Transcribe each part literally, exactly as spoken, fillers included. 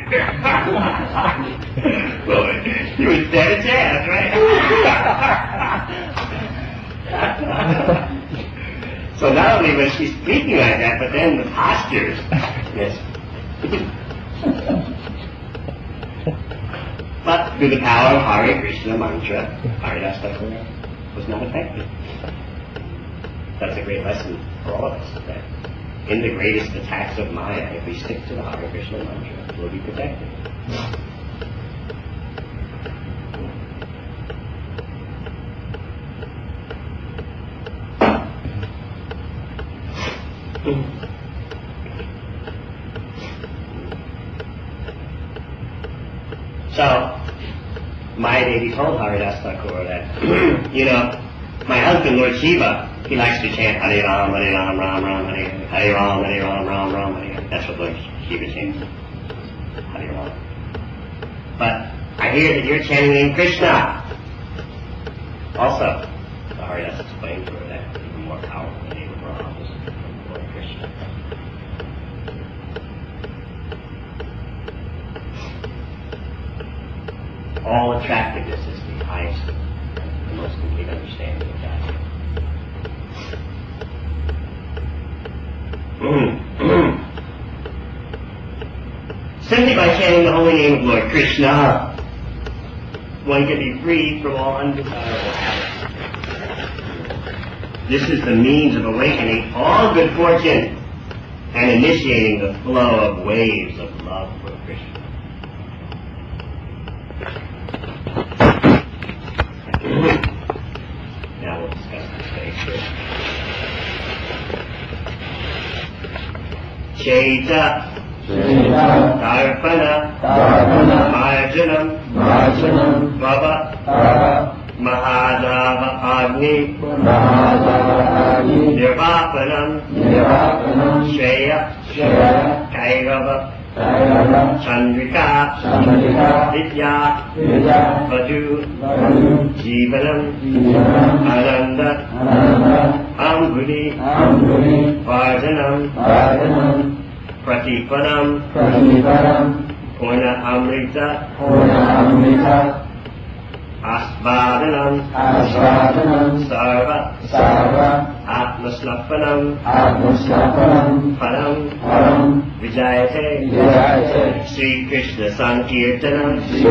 Well, you would stand a chance, right? So not only was she speaking like that, but then the postures. Yes. But through the power of Hare Krishna mantra, Haridas Thakur was not affected. That's a great lesson for all of us, that in the greatest attacks of Maya, if we stick to the Hare Krishna mantra, we'll be protected. So, Maya Devi told Haridas Thakur that, you know, my husband, Lord Shiva, he likes to chant Hare Ram, Hare Ram, Ram Ram, Hare Hare Ram, Hare Ram, Ram Ram, Hare. That's what Lord Shiva chants. Hare Ram. But I hear that you're chanting Krishna. Also, the Haridas explained to her that even more powerful than even Ram is Lord Krishna. All attractiveness is the highest, the most complete understanding of God. Simply by chanting the holy name of Lord Krishna, one can be freed from all undesirable habits. This is the means of awakening all good fortune and initiating the flow of waves of love for Krishna. Now we'll discuss this phase here. Chaita Darpana Marjanam Bhava Mahadava Agni Nirvapanam Shreya Kairava Chandrika Vidya Vadu Jivanam Ananda Ambudi Varjanam Pratipadam Purna Amrita Asvadanam Sarva Atmasnapanam Param Vijayate Sri Krishna Sankirtanam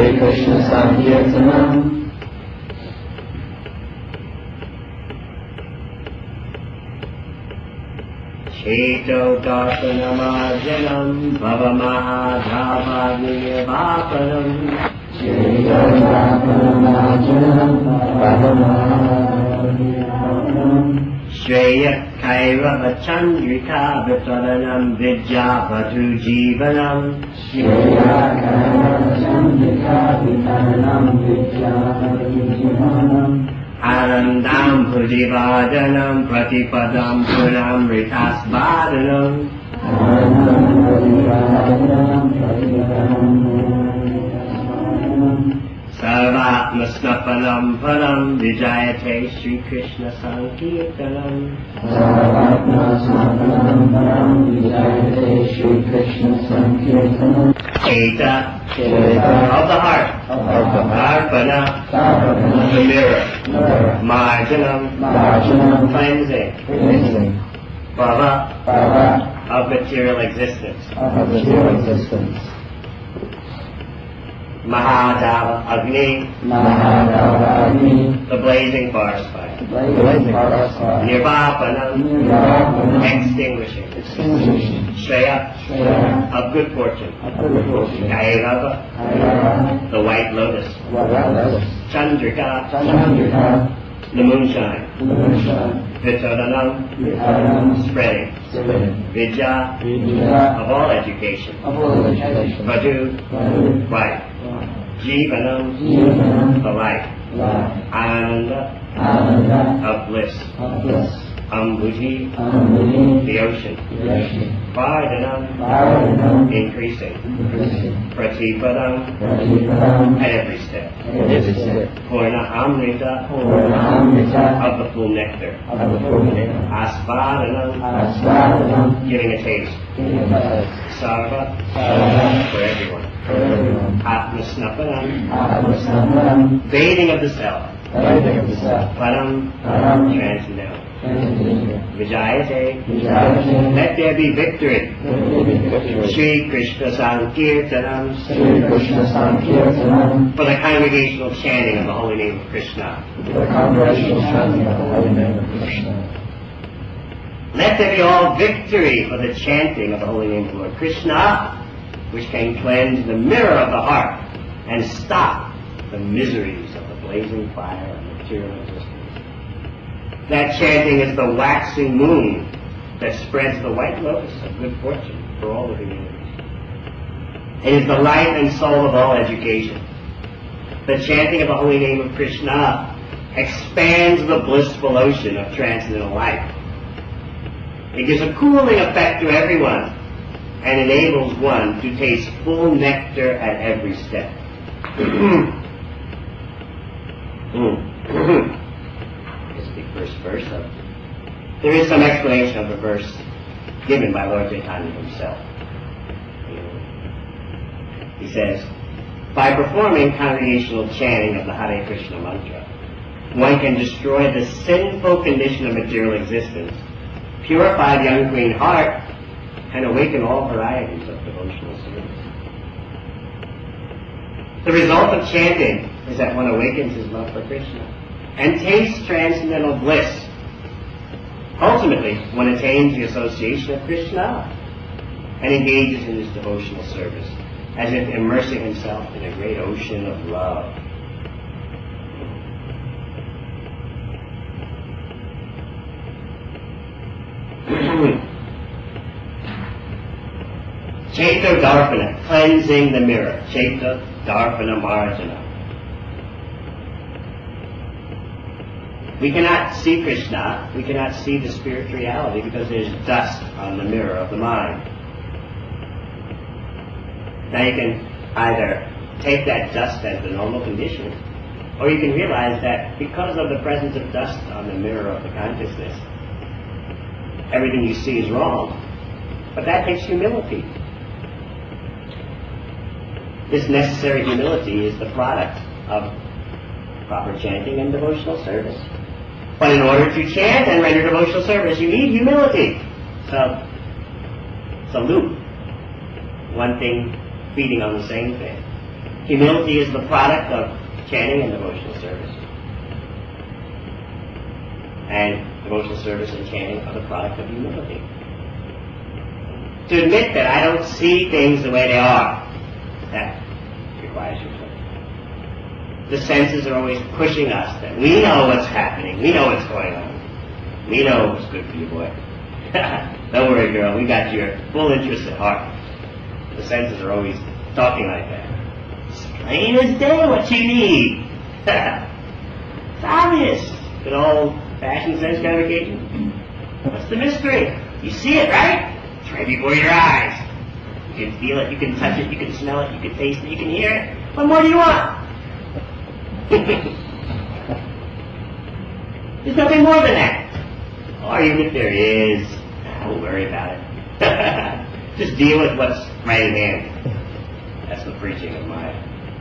Cheto Darpanamarjanam Bhava Mahadhavagnivapanam Cheto Darpanamarjanam Bhava Mahadhavagnivapanam Shreya Kairava Chandrika Vitalanam Vidya Vadu Jivanam Shreya Kairava Chandrika Vitalanam Vidya Vadu Jivanam Anandam Pudivadhanam Pratipadam Punam Ritasvadhanam Anandam Pudivadhanam Pratipadam Sarvatmasnapanam Param Vijayate Sri Krishna Sankirtanam Sarvatmasnapanam Param Vijayate Sri Krishna Sankirtanam Cheta of the heart, Darpana, the mirror, Marjanam, cleansing, Bhava, of material existence, Mahadava Agni, the blazing forest fire, Nirvapanam, extinguishing, Shreya, of good fortune, Kairava, the white lotus, Chandrika, the moonshine, Vitadanam, spreading, Vidya, of all education, Vadu, white, Jivanam, the light, Ananda, of bliss, Ambuji, the ocean, Vardhanam, increasing, Pratipadam, at every step, Purna Amrita, of the full nectar, Asvadanam, giving a taste, Sarva, for everyone, Atmasanamanam. Atmasanamanam. Bathing of the self. Bathing of the self. Param. Param. Transcendental. Transcendental. Vijayate. Vijayate. Let there be victory. Let there be victory. Shri Krishna Sankirtanam. Shri Krishna Sankirtanam. For the congregational chanting of the holy name of Krishna. For the congregational chanting of the holy name of Krishna. Let there be all victory for the chanting of the holy name of Lord Krishna, which can cleanse the mirror of the heart and stop the miseries of the blazing fire of material existence. That chanting is the waxing moon that spreads the white lotus of good fortune for all the humanity. It is the life and soul of all education. The chanting of the holy name of Krishna expands the blissful ocean of transcendental life. It gives a cooling effect to everyone and enables one to taste full nectar at every step. This is the first verse of. There is some explanation of the verse given by Lord Chaitanya himself. He says, by performing congregational chanting of the Hare Krishna mantra, one can destroy the sinful condition of material existence, purify the unclean heart, and awaken all varieties of devotional service. The result of chanting is that one awakens his love for Krishna and tastes transcendental bliss. Ultimately, one attains the association of Krishna and engages in his devotional service, as if immersing himself in a great ocean of love. Chaita Darpana, cleansing the mirror. Chaita Darpana Marjana. We cannot see Krishna, we cannot see the spiritual reality because there's dust on the mirror of the mind. Now you can either take that dust as the normal condition, or you can realize that because of the presence of dust on the mirror of the consciousness, everything you see is wrong. But that takes humility. This necessary humility is the product of proper chanting and devotional service. But in order to chant and render devotional service, you need humility. So, it's a loop. One thing feeding on the same thing. Humility is the product of chanting and devotional service. And devotional service and chanting are the product of humility. To admit that I don't see things the way they are, that requires humility. The senses are always pushing us that we know what's happening, we know what's going on. We know what's good for you, boy. Don't worry, girl, we got your full interest at heart. The senses are always talking like that. It's plain as day what you need. It's obvious. Good old-fashioned sense gratification. What's the mystery? You see it, right? It's right before your eyes. You can feel it, you can touch it, you can smell it, you can taste it, you can hear it. What more do you want? There's nothing more than that. Or even if there is, don't worry about it. Just deal with what's right in hand. That's the preaching of mine.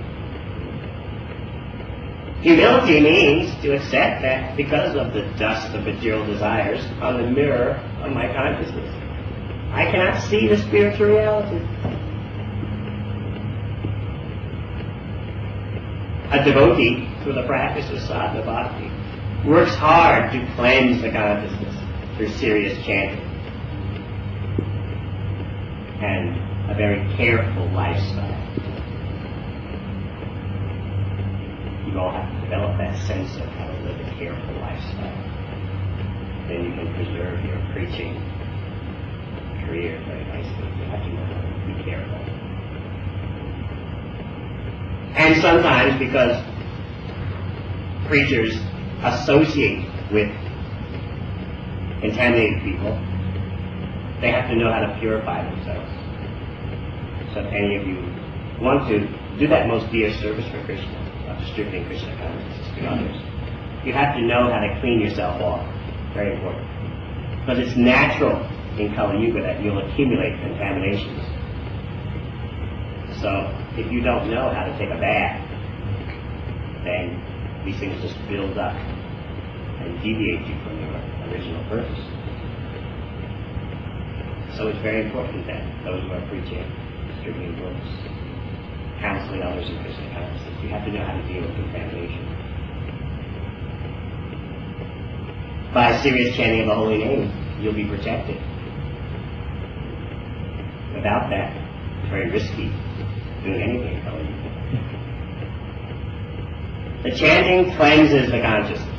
Humility means to accept that because of the dust of material desires on the mirror of my consciousness, I cannot see the spiritual reality. A devotee, through the practice of sadhana bhakti, works hard to cleanse the consciousness through serious chanting and a very careful lifestyle. You all have to develop that sense of how to live a careful lifestyle. Then you can preserve your preaching career very nicely. You have to know how to be careful. And sometimes, because preachers associate with contaminated people, they have to know how to purify themselves. So if any of you want to do that most dear service for Krishna, of distributing Krishna consciousness to others, you have to know how to clean yourself off. Very important. Because it's natural in Kali Yuga that you'll accumulate contaminations. So if you don't know how to take a bath, then these things just build up and deviate you from your original purpose. So it's very important that those who are preaching, distributing books, counseling others in Krishna consciousness, you have to know how to deal with contamination. By serious chanting of the holy name, you'll be protected. Without that, it's very risky doing anything at all. The chanting cleanses the consciousness.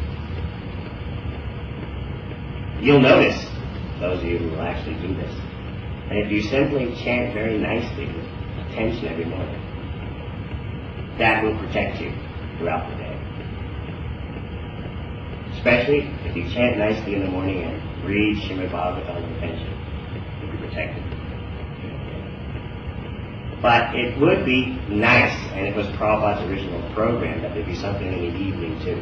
You'll notice, those of you who will actually do this, that if you simply chant very nicely with attention every morning, that will protect you throughout the day. Especially if you chant nicely in the morning and read Srimad Bhagavatam with attention, you'll be protected. But it would be nice, and it was Prabhupada's original program, that there'd be something in the evening too.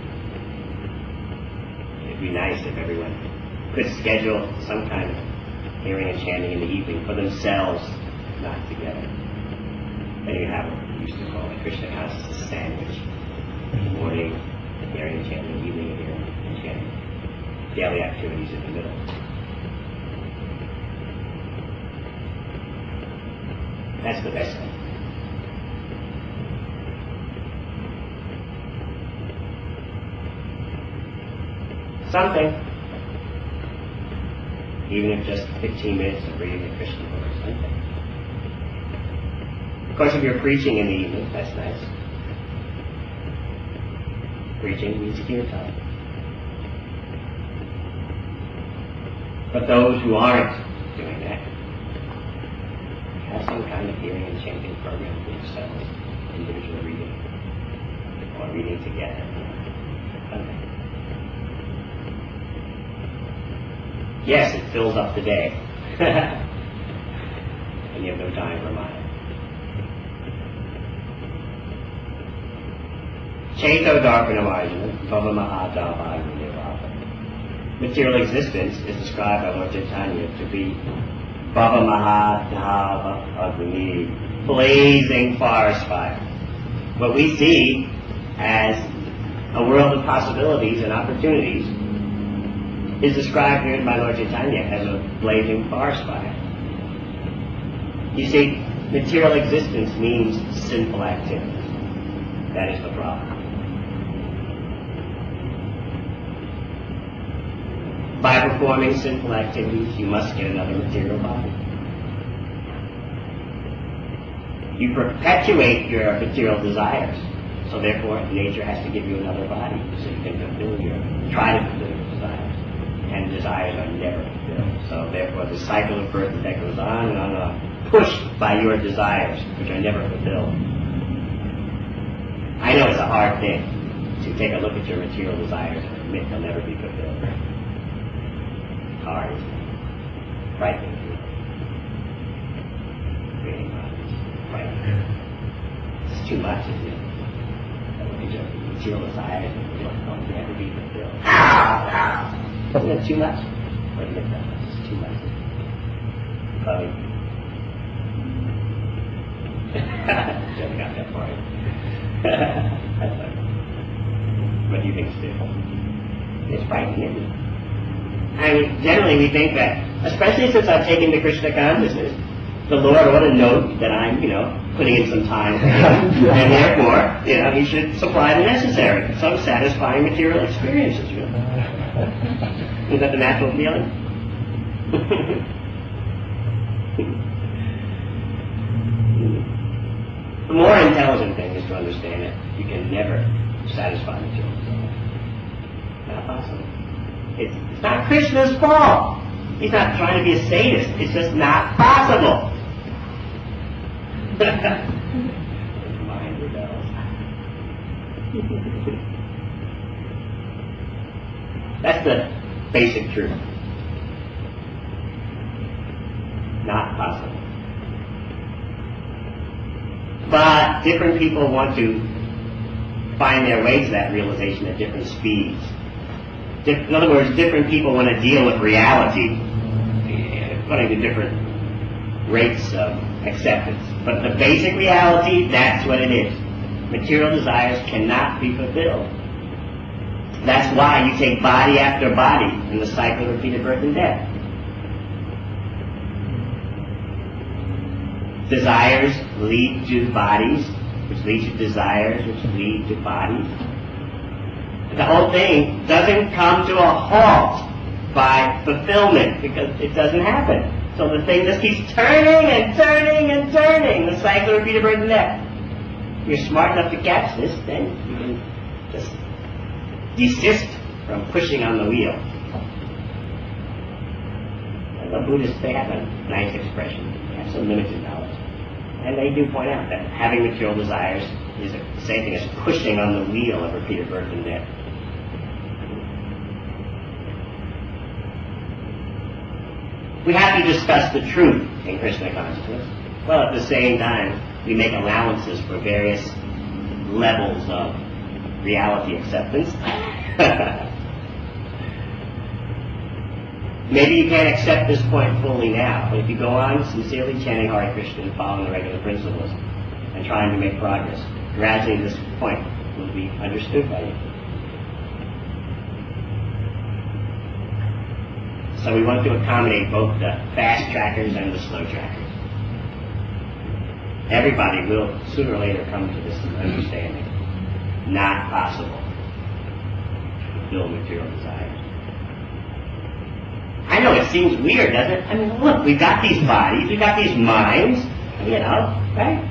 It'd be nice if everyone could schedule some kind of hearing and chanting in the evening for themselves, not together. Then you have what we used to call a Krishna consciousness sandwich. Morning, hearing and chanting, evening, hearing and chanting. Daily activities in the middle. That's the best thing. Something, even if just fifteen minutes of reading the Krishna book or something. Of course, if you're preaching in the evening, that's nice. Preaching means kirtan. But those who aren't doing that, have some kind of hearing and chanting program for yourselves, individual reading, or reading together. Okay. Yes, it fills up the day. And you have no time for mine. Chaito Darpanam Arjuna, Bhava Mahadava Nirvana. Material existence is described by Lord Chaitanya to be Bhava Mahadava Agni, blazing forest fire. What we see as a world of possibilities and opportunities is described here by Lord Chaitanya as a blazing forest fire. You see, material existence means sinful activity. That is the problem. By performing sinful activities, you must get another material body. You perpetuate your material desires, so therefore nature has to give you another body so you can fulfill your, try to fulfill your desires. And desires are never fulfilled. So therefore the cycle of birth and death goes on and on and on, pushed by your desires, which are never fulfilled. I know it's a hard thing to take a look at your material desires and admit they'll never be fulfilled. Hard. Frightening. Really hard. Frightening. It's too much, isn't it? I look at your material desires and they'll never be fulfilled. Ah! Isn't it too much? Or admit that it's too much. Chloe. Joe got that for you. What do you think, Stu? It's frightening, isn't it? I mean, generally we think that, especially since I've taken to Krishna consciousness, the Lord ought to note that I'm, you know, putting in some time for Him, and therefore, you know, He should supply the necessary, some satisfying material experiences, you know. Is that the natural feeling? The more intelligent thing is to understand that you can never satisfy material desires. Not possible. It's, it's not Krishna's fault. He's not trying to be a sadist. It's just not possible. Mind rebels. That's the basic truth. Not possible. But different people want to find their way to that realization at different speeds. In other words, different people want to deal with reality according to different rates of acceptance. But the basic reality, that's what it is. Material desires cannot be fulfilled. That's why you take body after body in the cycle of repeated birth and death. Desires lead to bodies, which lead to desires, which lead to bodies. The whole thing doesn't come to a halt by fulfillment, because it doesn't happen. So the thing just keeps turning and turning and turning, the cycle of repeated birth and death. If you're smart enough to catch this, then you can just desist from pushing on the wheel. And the Buddhists, they have a nice expression. They have some limited knowledge. And they do point out that having material desires is the same thing as pushing on the wheel of repeated birth and death. We have to discuss the truth in Krishna consciousness. Well, at the same time, we make allowances for various levels of reality acceptance. Maybe you can't accept this point fully now, but if you go on sincerely chanting Hare Krishna and following the regular principles and trying to make progress, gradually this point will be understood by you. So we want to accommodate both the fast trackers and the slow trackers. Everybody will sooner or later come to this understanding. Not possible to fulfill material desires. I know it seems weird, doesn't it? I mean, look, we've got these bodies, we've got these minds, you know, right?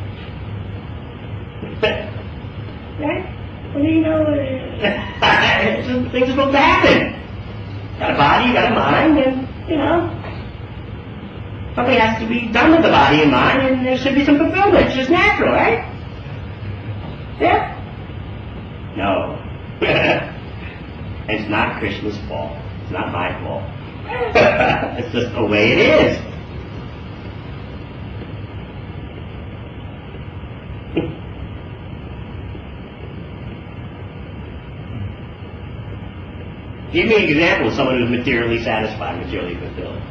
Right? Well, you know, uh, things are supposed to happen. Got a body, you got a mind, and, you know, something has to be done with the body and mind, and there should be some fulfillment. It's just natural, right? Yeah? No. It's not Krishna's fault. It's not my fault. It's just the way it is. Give me an example of someone who's materially satisfied, materially fulfilled.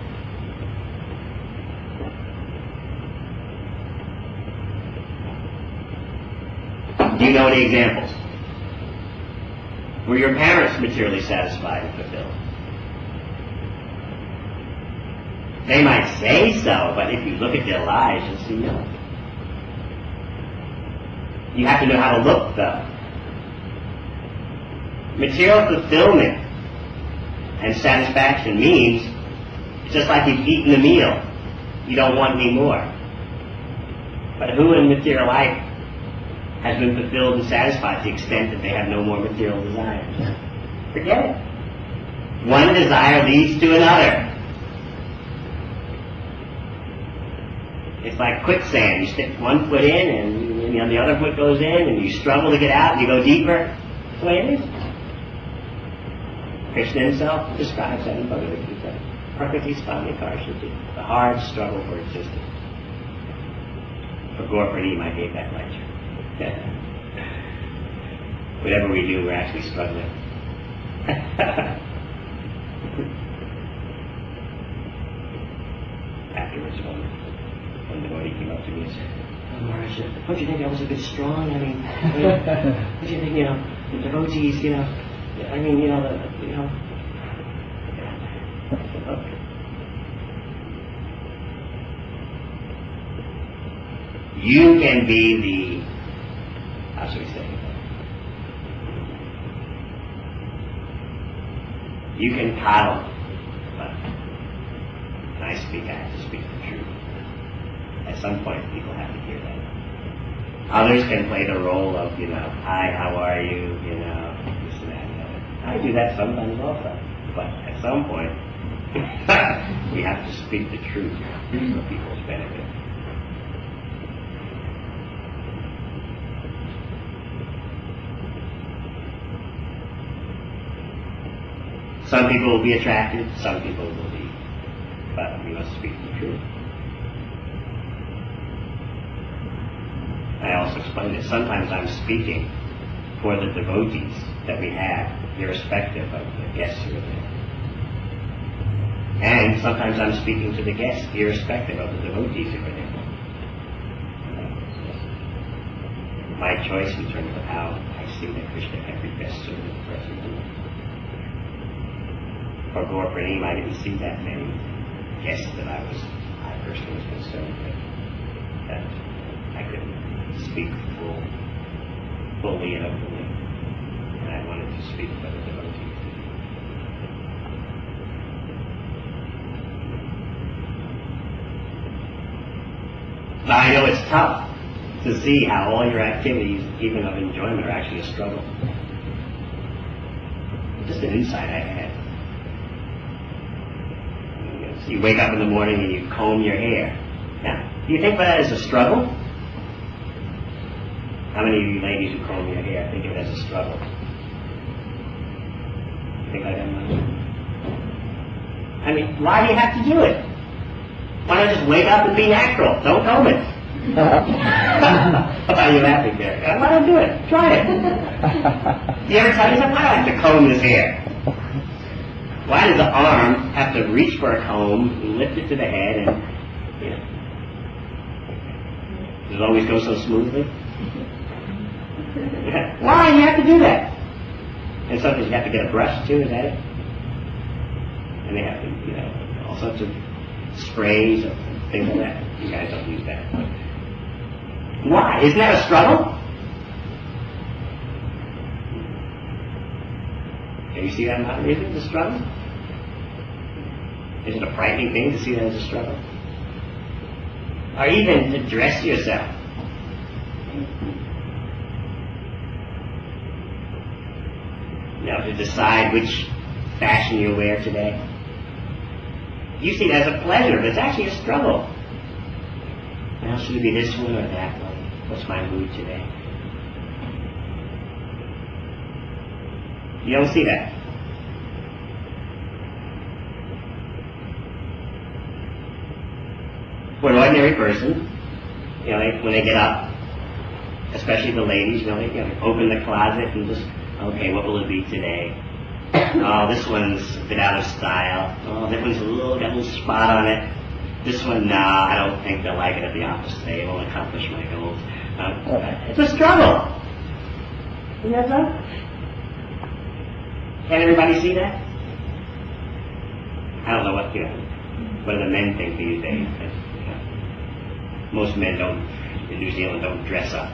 Do you know any examples? Were your parents materially satisfied and fulfilled? They might say so, but if you look at their lives, you'll see no. You have to know how to look, though. Material fulfillment and satisfaction means it's just like you've eaten a meal. You don't want any more. But who in material life has been fulfilled and satisfied to the extent that they have no more material desires? Forget it. One desire leads to another. It's like quicksand. You stick one foot in and you know, the other foot goes in and you struggle to get out and you go deeper. That's the way it is. Krishna himself describes that in Bhagavad Gita. Prakriti Spami Karshati, the hard struggle for existence. For Gaur-Pranim, I gave that lecture. Whatever we do, we're actually struggling. Afterwards, one, one devotee came up to me and said, "Oh, Maharaj, don't you think I was a bit strong? I mean, I mean don't you think, you know, the devotees, you know, I mean, you know, the, you know." Okay. You can be the, how should we say, you can coddle, but when I speak, I have to speak the truth. At some point, people have to hear that. Others can play the role of, you know, hi, how are you, you know, this and that and that. I do that sometimes also, but at some point, we have to speak the truth for people's benefit. Some people will be attracted, some people will be, but we must speak the truth. I also explained that sometimes I'm speaking for the devotees that we have, irrespective of the guests who are there. And sometimes I'm speaking to the guests, irrespective of the devotees who are there. my choice in terms of how I see that Krishna can be best served in the present moment. For Gaur Praneem, I didn't see that many guests that I was, I personally was concerned with, that I couldn't speak full, fully and openly, and I wanted to speak for the devotees. But I know it's tough to see how all your activities, even of enjoyment, are actually a struggle. Just an insight I had. So you wake up in the morning and you comb your hair. Now, do you think of that as a struggle? How many of you ladies who comb your hair think of it as a struggle? You think like that, Mom? I mean, why do you have to do it? Why not just wake up and be natural? Don't comb it. Why are you laughing there? Why don't do it? Try it. Do you ever tell yourself, why do I have to comb this hair? Why does the arm have to reach for a comb, lift it to the head, and, you know, does it always go so smoothly? Why do you have to do that? And sometimes you have to get a brush too, is that it? And they have to, you know, all sorts of sprays and things like that. You guys don't use that. Why? Isn't that a struggle? Can you see that? Isn't it a struggle? Is it a frightening thing to see that as a struggle? Or even to dress yourself. You know, to decide which fashion you wear today. You see it as a pleasure, but it's actually a struggle. Now, should it be this one or that one? What's my mood today? You don't see that. For an ordinary person, you know, they, when they get up, especially the ladies, you know, they, you know, open the closet and just, okay, what will it be today? Oh, this one's a bit out of style. Oh, that one's a little, got a little spot on it. This one, nah, I don't think they'll like it at the office today. It won't accomplish my goals. Um, it's a struggle. Isn't that so? Can everybody see that? I don't know what, you know, what do the men think these days? But, you know, most men don't, in New Zealand, don't dress up.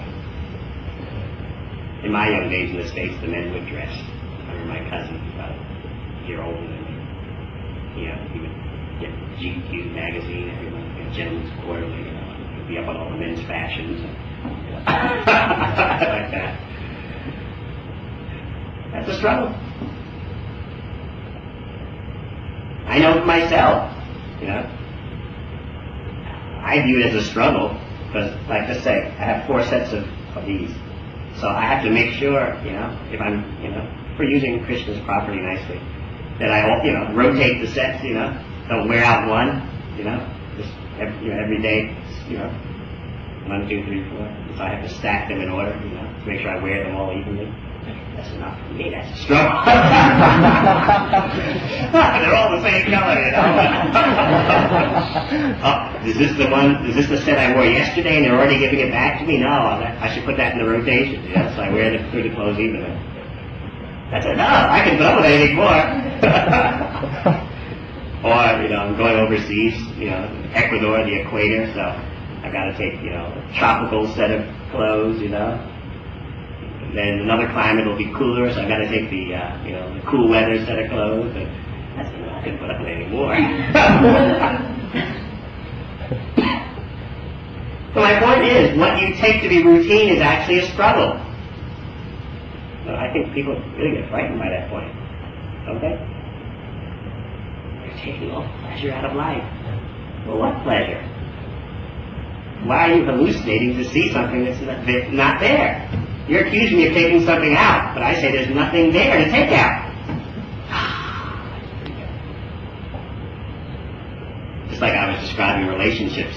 In my young days in the States, the men would dress. I remember my cousin, about a year older than me. You know, he would get G Q magazine every month, you know, Gentleman's Quarterly, you know, he'd be up on all the men's fashions. And, you know, like that. That's a struggle. I know for myself, you know. I view it as a struggle, because, like I say, I have four sets of, of these. So I have to make sure, you know, if I'm, you know, for using Krishna's property nicely, that I, you know, rotate the sets, you know, don't wear out one, you know, just every, you know, every day, you know, one, two, three, four. So I have to stack them in order, you know, to make sure I wear them all evenly. That's enough for me, that's a struggle. They're all the same color, you know. Oh, is this the one, is this the set I wore yesterday and they're already giving it back to me? No, I should put that in the rotation, you know, so I wear the, through the clothes evenly. That's enough, I can put up with anything more. Or, you know, I'm going overseas, you know, Ecuador, the equator, so I gotta take, you know, a tropical set of clothes, you know. Then another climate will be cooler, so I've got to take the, uh, you know, the cool weather set of clothes. And that's enough. I couldn't put up with any more. So my point is, what you take to be routine is actually a struggle. So I think people really get frightened by that point, don't they? They're taking all the pleasure out of life. Well, what pleasure? Why are you hallucinating to see something that's not there? You're accusing me of taking something out, but I say there's nothing there to take out. Just like I was describing relationships.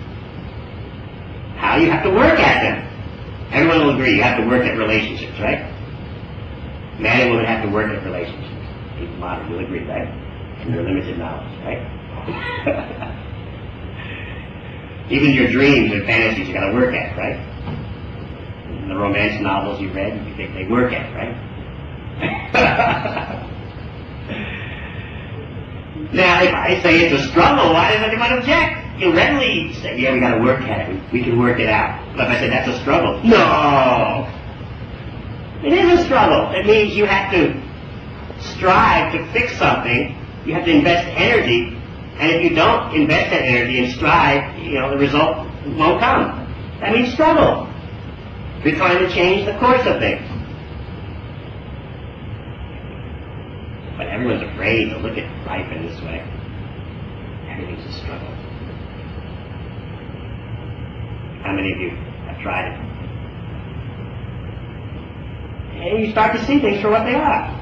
How you have to work at them. Everyone will agree you have to work at relationships, right? Man and woman have to work at relationships. People modern will agree, right? In your limited knowledge, right? Even your dreams and fantasies you got to work at, right? the romance novels you read, you think they work at, right? Now, if I say it's a struggle, why does anyone object? You readily say, yeah, we got to work at it. We can work it out. But if I say that's a struggle, no! It is a struggle. It means you have to strive to fix something. You have to invest energy. And if you don't invest that energy and strive, you know, the result won't come. That means struggle. We're trying to change the course of things. But everyone's afraid to look at life in this way. Everything's a struggle. How many of you have tried it? And you start to see things for what they are.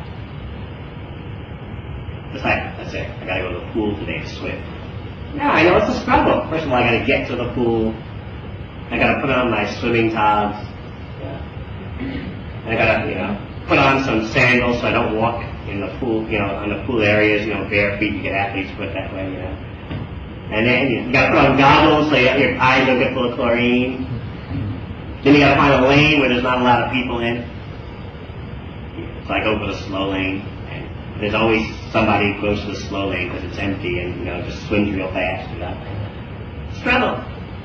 It's like, let's say, I gotta go to the pool today to swim. No, I know it's a struggle. First of all, I gotta get to the pool. I gotta put on my swimming togs. Yeah. I gotta, you know, put on some sandals so I don't walk in the pool, you know, on the pool areas, you know, bare feet. You get athlete's foot that way, you know. And then you gotta put on goggles so your eyes don't get full of chlorine. Then you gotta find a lane where there's not a lot of people in. So I go for the slow lane. There's always somebody who goes to the slow lane because it's empty and, you know, just swims real fast, you know. Struggle.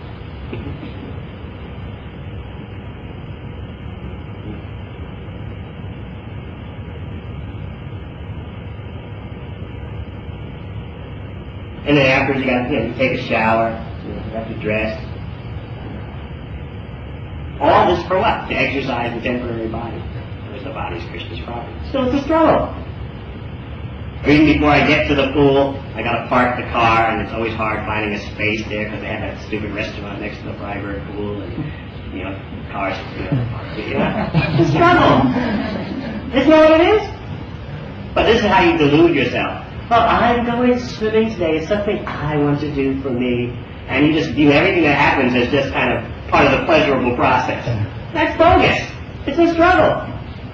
And then afterwards you got, you know, you take a shower, you know, you have to dress. All this for what? To exercise the temporary body. Because the body's Krishna's property. So it's a struggle. Or even before I get to the pool, I gotta park the car, and it's always hard finding a space there because they have that stupid restaurant next to the private pool, and, you know, cars, you know, you know. It's a struggle. Isn't that what it is? But this is how you delude yourself. Well, I'm going swimming today. It's something I want to do for me. And you just view everything that happens as just kind of part of the pleasurable process. That's bogus. It's a struggle.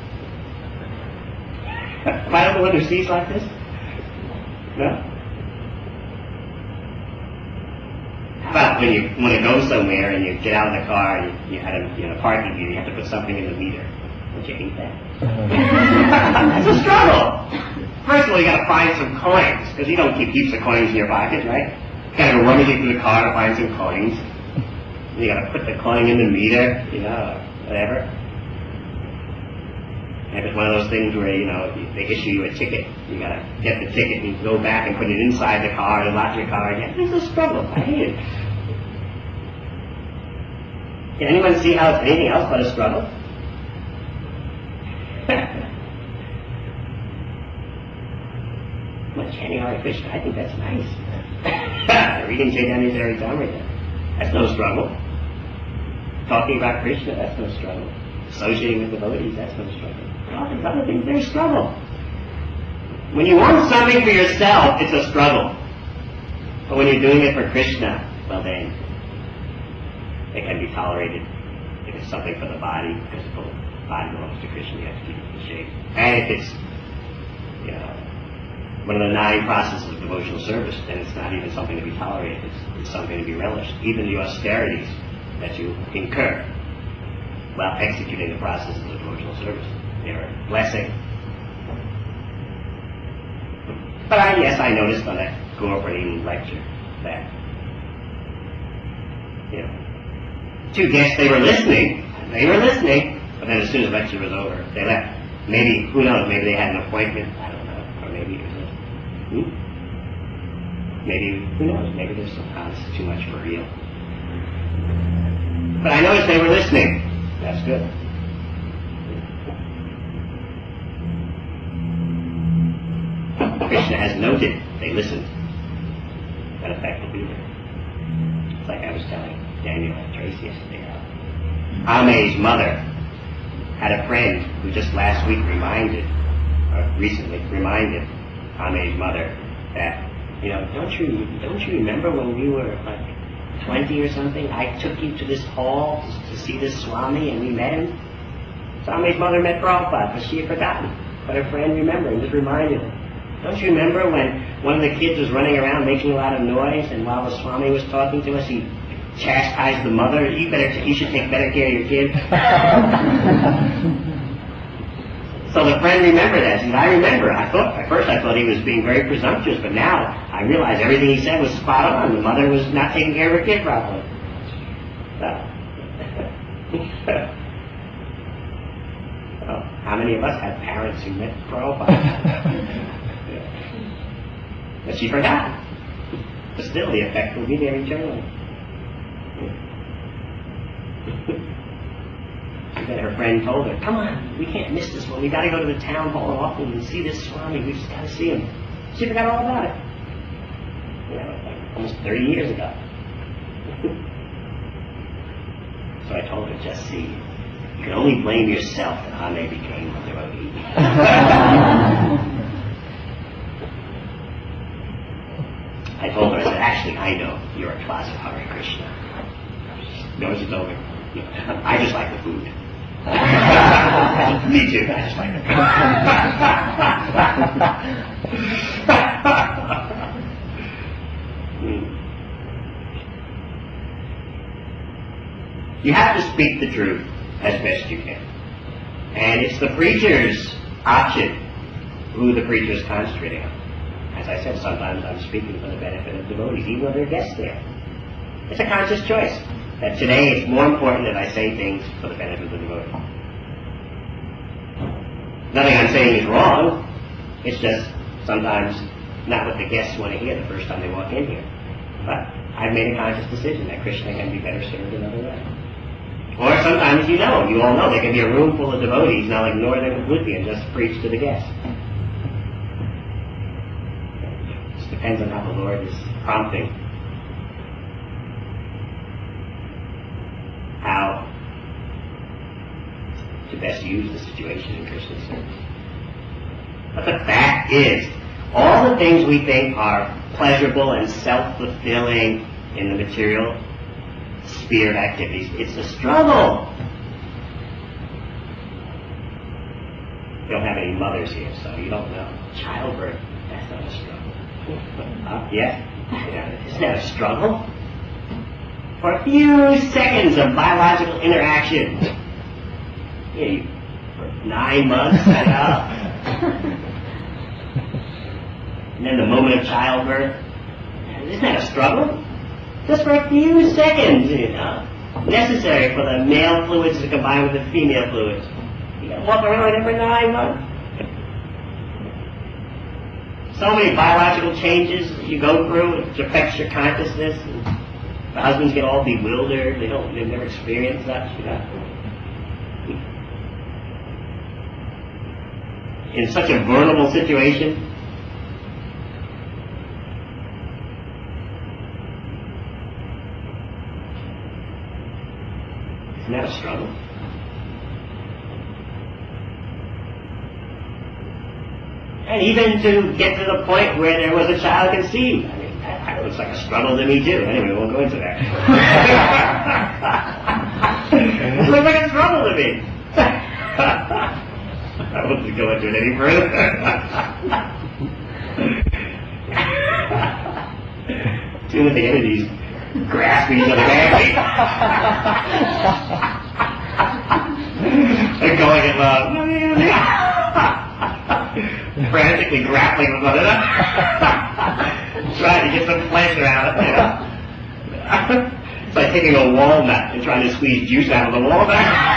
Am I the one who sees like this? No? How about when you want to go somewhere and you get out of the car and you, you had a you know, parking meter, you have to put something in the meter. Don't you hate that? That's a struggle. First of all, you got to find some coins, because you don't keep heaps of coins in your pocket, right? You got to go rummaging through the car to find some coins. You got to put the coin in the meter, you know, whatever. And if it's one of those things where, you know, they issue you a ticket, you got to get the ticket and go back and put it inside the car and lock your car again. It's a struggle. I hate it. Can anyone see how it's anything else but a struggle? Well, chanting Hare Krishna, I think that's nice. Reading Chaitanya Charitamrita, that's no struggle. Talking about Krishna, that's no struggle. Associating with devotees, that's no struggle. All these other things, they're struggle. When you want something for yourself, it's a struggle. But when you're doing it for Krishna, well then, it can be tolerated. If it's something for the body, because the body belongs to Krishna, you have to keep it in shape. And if it's, you know, one of the nine processes of devotional service, then it's not even something to be tolerated. It's, it's something to be relished. Even the austerities that you incur while executing the processes of devotional service, they're a blessing. But I, yes, I noticed on that Gauraparni lecture that, you know, two guests, they were listening, they were listening, but then as soon as the lecture was over, they left. Maybe, who knows, maybe they had an appointment, I don't know, or maybe it was a, hmm? Maybe, who knows, maybe there's somehow it's too much for real. But I noticed they were listening. That's good. Krishna has noted they listened. That effect will be there. It's like I was telling Daniel and Tracy yesterday. Ame's mother had a friend who just last week reminded, or recently reminded Ame's mother that, you know, don't you don't you remember when we were like twenty or something, I took you to this hall to see this Swami and we met him? So Ame's mother met Prabhupada, but she had forgotten. But her friend remembered and just reminded her. Don't you remember when one of the kids was running around making a lot of noise, and while the Swami was talking to us, he chastise the mother. You better, you should take better care of your kid. So the friend remembered that. He said, I remember. I thought, at first I thought he was being very presumptuous, but now I realize everything he said was spot on. The mother was not taking care of her kid properly. So. Well, how many of us had parents who met Prabhupada? But she forgot. But still, the effect will be there eternally. And then her friend told her, come on, we can't miss this one. We got to go to the town hall often and see this Swami. We just got to see him. She forgot all about it. You know, like almost thirty years ago. So I told her, just see. You can only blame yourself that Hane became a devotee. I told her, I said, actually, I know you're a closet Hare Krishna. No, she told me. I just like the food. Me too, I just like the food. You have to speak the truth as best you can. And it's the preacher's option who the preacher is concentrating on. As I said, sometimes I'm speaking for the benefit of devotees, even though there are guests there. It's a conscious choice that today it's more important that I say things for the benefit of the devotee. Nothing I'm saying is wrong. It's just sometimes not what the guests want to hear the first time they walk in here. But I've made a conscious decision that Krishna can be better served another way. Or sometimes you know, you all know, there can be a room full of devotees, and I'll ignore them completely and just preach to the guests. It just depends on how the Lord is prompting. How to best use the situation in Krishna's service. But the fact is, all the things we think are pleasurable and self-fulfilling in the material sphere of activities, it's a struggle. You don't have any mothers here, so you don't know. Childbirth, that's not a struggle. Uh, yeah? yeah? Isn't that a struggle? For a few seconds of biological interaction. Yeah, you, for nine months, I know. And then the moment of childbirth. Isn't that a struggle? Just for a few seconds, you know. Necessary for the male fluids to combine with the female fluids. You gotta walk around every nine months. So many biological changes that you go through, which affects your consciousness. And the husbands get all bewildered. They don't, they've never experienced that, you know. In such a vulnerable situation. Isn't that a struggle? And even to get to the point where there was a child conceived. I mean, that, that looks like a struggle to me too. Anyway, we won't go into that. It looks like a struggle to me. I won't go into it any further. Two of the entities grasping each other badly. They're going in love. Frantically grappling with one another. Trying to get some pleasure out of it, you know. It's like taking a walnut and trying to squeeze juice out of the walnut.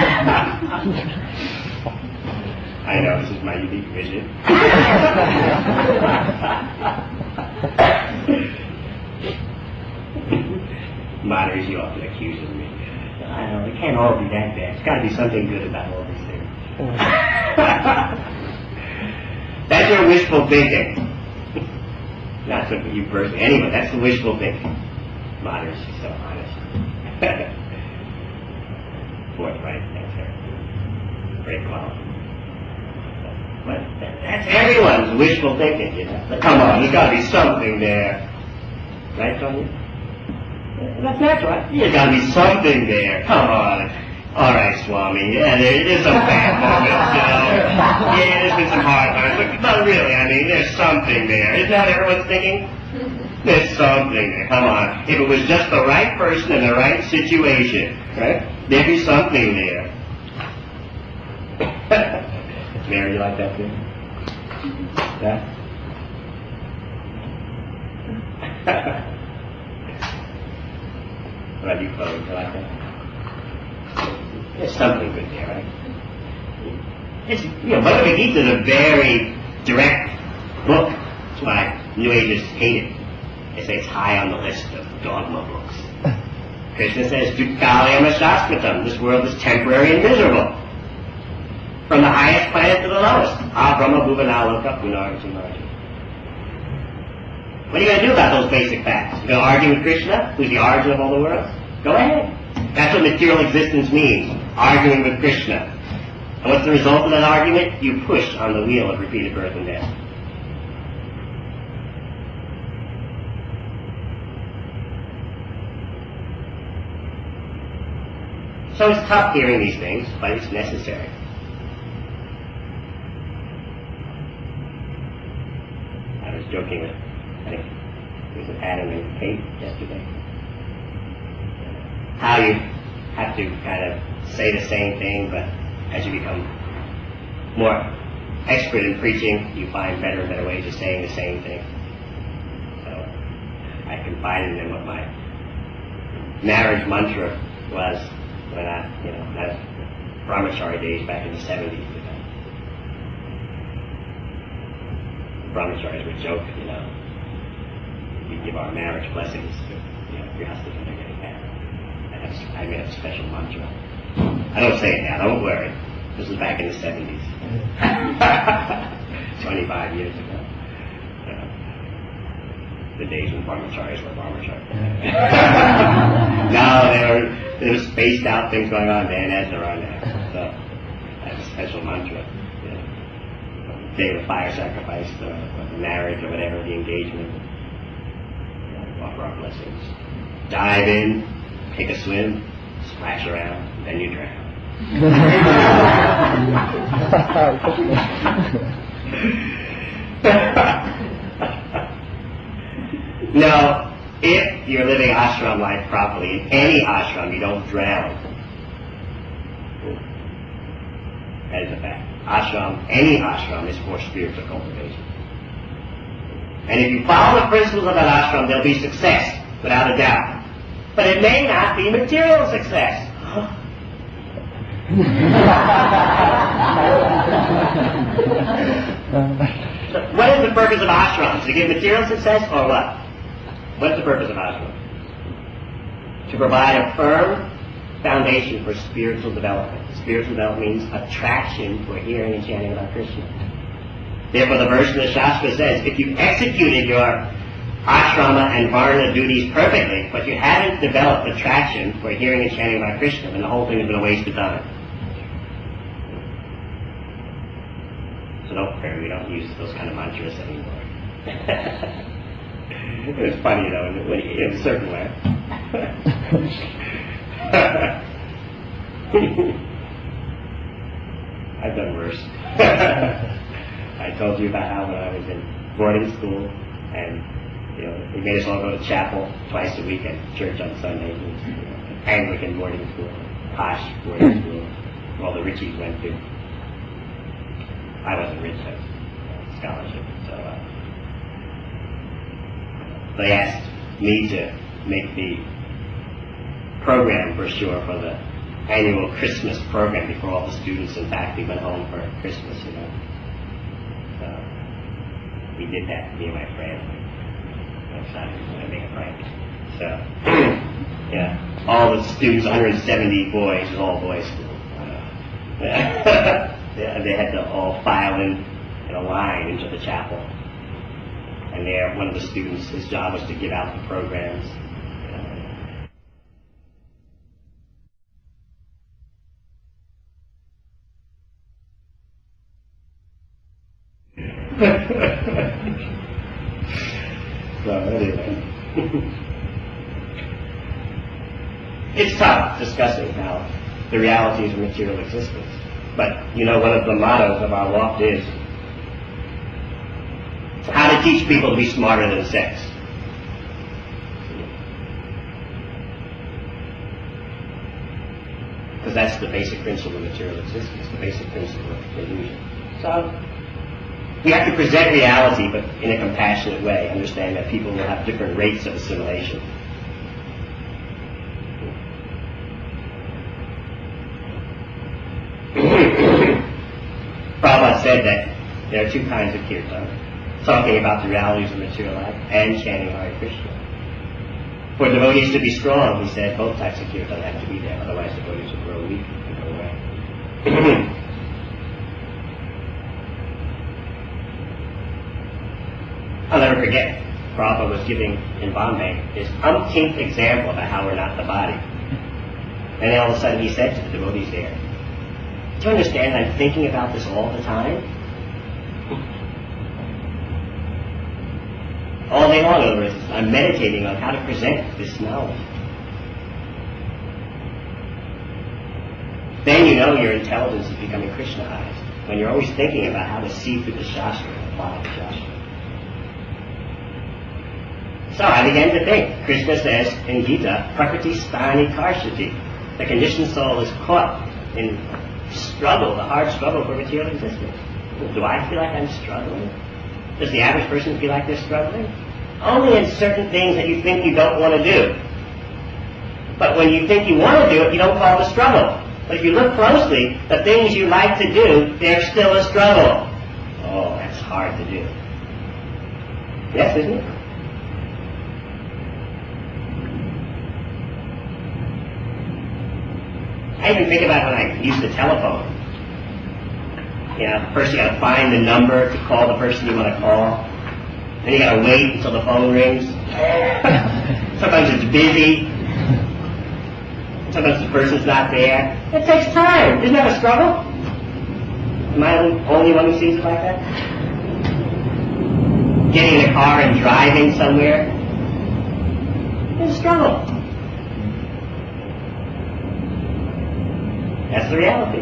I know, this is my unique vision. Moderators, you often accuse of me. I know, it can't all be that bad. There's got to be something good about all these things. That's your wishful thinking. Not so you personally. Anyway, that's the wishful thinking. Moderators, you're so honest. Forthright, thanks, sir. Great quality. But that's everyone's wishful thinking, you know. But come on, there's got to be something there. Right, Tony? That's natural. There's got to be something there. Come on. All right, Swami. Yeah, there, there's some bad moments, you know. Yeah, there's been some hard times. But, but really, I mean, there's something there. Isn't that everyone's thinking? There's something there. Come on. If it was just the right person in the right situation, right? There'd be something there. Mary, you like that too? Yeah? What about you, Chloe? You like that? There's something good there, right? It's, you know, Bhagavad Gita is a very direct book. That's why New Agers hate it. They say it's high on the list of dogma books. Krishna says, Dukkhalayam Shastratam. This world is temporary and miserable. From the highest planet to the lowest. Ah Brahma Bhuvanaloka Punarjimari. What are you going to do about those basic facts? You're going to argue with Krishna, who's the origin of all the worlds? Go ahead. That's what material existence means. Arguing with Krishna. And what's the result of that argument? You push on the wheel of repeated birth and death. So it's tough hearing these things, but it's necessary. I was joking with, I think it was Adam and Kate yesterday. How you have to kind of say the same thing, but as you become more expert in preaching, you find better and better ways of saying the same thing. So I confided in them what my marriage mantra was when I, you know, that brahmachari days back in the seventies. You know. Brahmacharis would joke, you know, we give our marriage blessings to, you know, grihasthas when they're getting married. I made a special mantra. I don't say it now, don't worry. This was back in the seventies. twenty-five years ago. Uh, the days when brahmacharis were brahmacharis. No, there were, there was spaced out things going on then as there are now. So, that's a special mantra. You know, day of the fire sacrifice, or, or the marriage, or whatever, the engagement. You know, offer our blessings. Dive in. Take a swim, splash around, then you drown. Now, if you're living ashram life properly, in any ashram, you don't drown. That is a fact. Ashram, any ashram is for spiritual cultivation. And if you follow the principles of that ashram, there'll be success, without a doubt. But it may not be material success. So what is the purpose of ashrams? To give material success or what? What's the purpose of ashrams? To provide a firm foundation for spiritual development. Spiritual development means attraction for hearing and chanting about Krishna. Therefore the verse in the Shastra says, if you've executed your ashrama and varna duties perfectly, but you haven't developed attraction for hearing and chanting about Krishna, then the whole thing has been a waste of time. So don't worry, we don't use those kind of mantras anymore. It was funny though, in, in a certain way. I've done worse. I told you about how when I was in boarding school and you know, they made us all go to chapel twice a week and church on Sunday. You know, Anglican boarding school, posh boarding school, all the richies went to. I wasn't rich, I was uh, scholarship. So uh, they asked me to make the program brochure for the annual Christmas program before all the students and faculty went home for Christmas, you know. So we did that, me and my friend. I make a prank. So, yeah, all the students, one hundred seventy boys, it was all boys school. Uh, yeah, they had to all file in in a line into the chapel. And there, one of the students, his job was to give out the programs. So anyway, it's tough discussing now the realities of material existence. But you know, one of the mottos of our walk is how to teach people to be smarter than sex. that's the basic principle of material existence, the basic principle of illusion. So, we have to present reality, but in a compassionate way, understand that people will have different rates of assimilation. Prabhupada said that there are two kinds of kirtan, talking about the realities of material life and chanting Hare Krishna. For devotees to be strong, he said, both types of kirtan have to be there, otherwise devotees will grow weak and go away. I'll never forget, Prabhupada was giving in Bombay his umpteenth example about how we're not the body. And then all of a sudden he said to the devotees there, do you understand I'm thinking about this all the time? All day long, in other words, I'm meditating on how to present this knowledge. Then you know your intelligence is becoming Krishnaized, when you're always thinking about how to see through the Shastra and apply the Shastra. So I began to think. Krishna says in Gita, Prakriti Stani Karshati. The conditioned soul is caught in struggle, the hard struggle for material existence. Do I feel like I'm struggling? Does the average person feel like they're struggling? Only in certain things that you think you don't want to do. But when you think you want to do it, you don't call it a struggle. But if you look closely, the things you like to do, they're still a struggle. Oh, that's hard to do. Yes, isn't it? I even think about when I use the telephone. You know, first you gotta find the number to call the person you want to call. Then you gotta wait until the phone rings. Sometimes it's busy. Sometimes the person's not there. It takes time. Isn't that a struggle? Am I the only one who sees it like that? Getting in a car and driving somewhere is a struggle. That's the reality.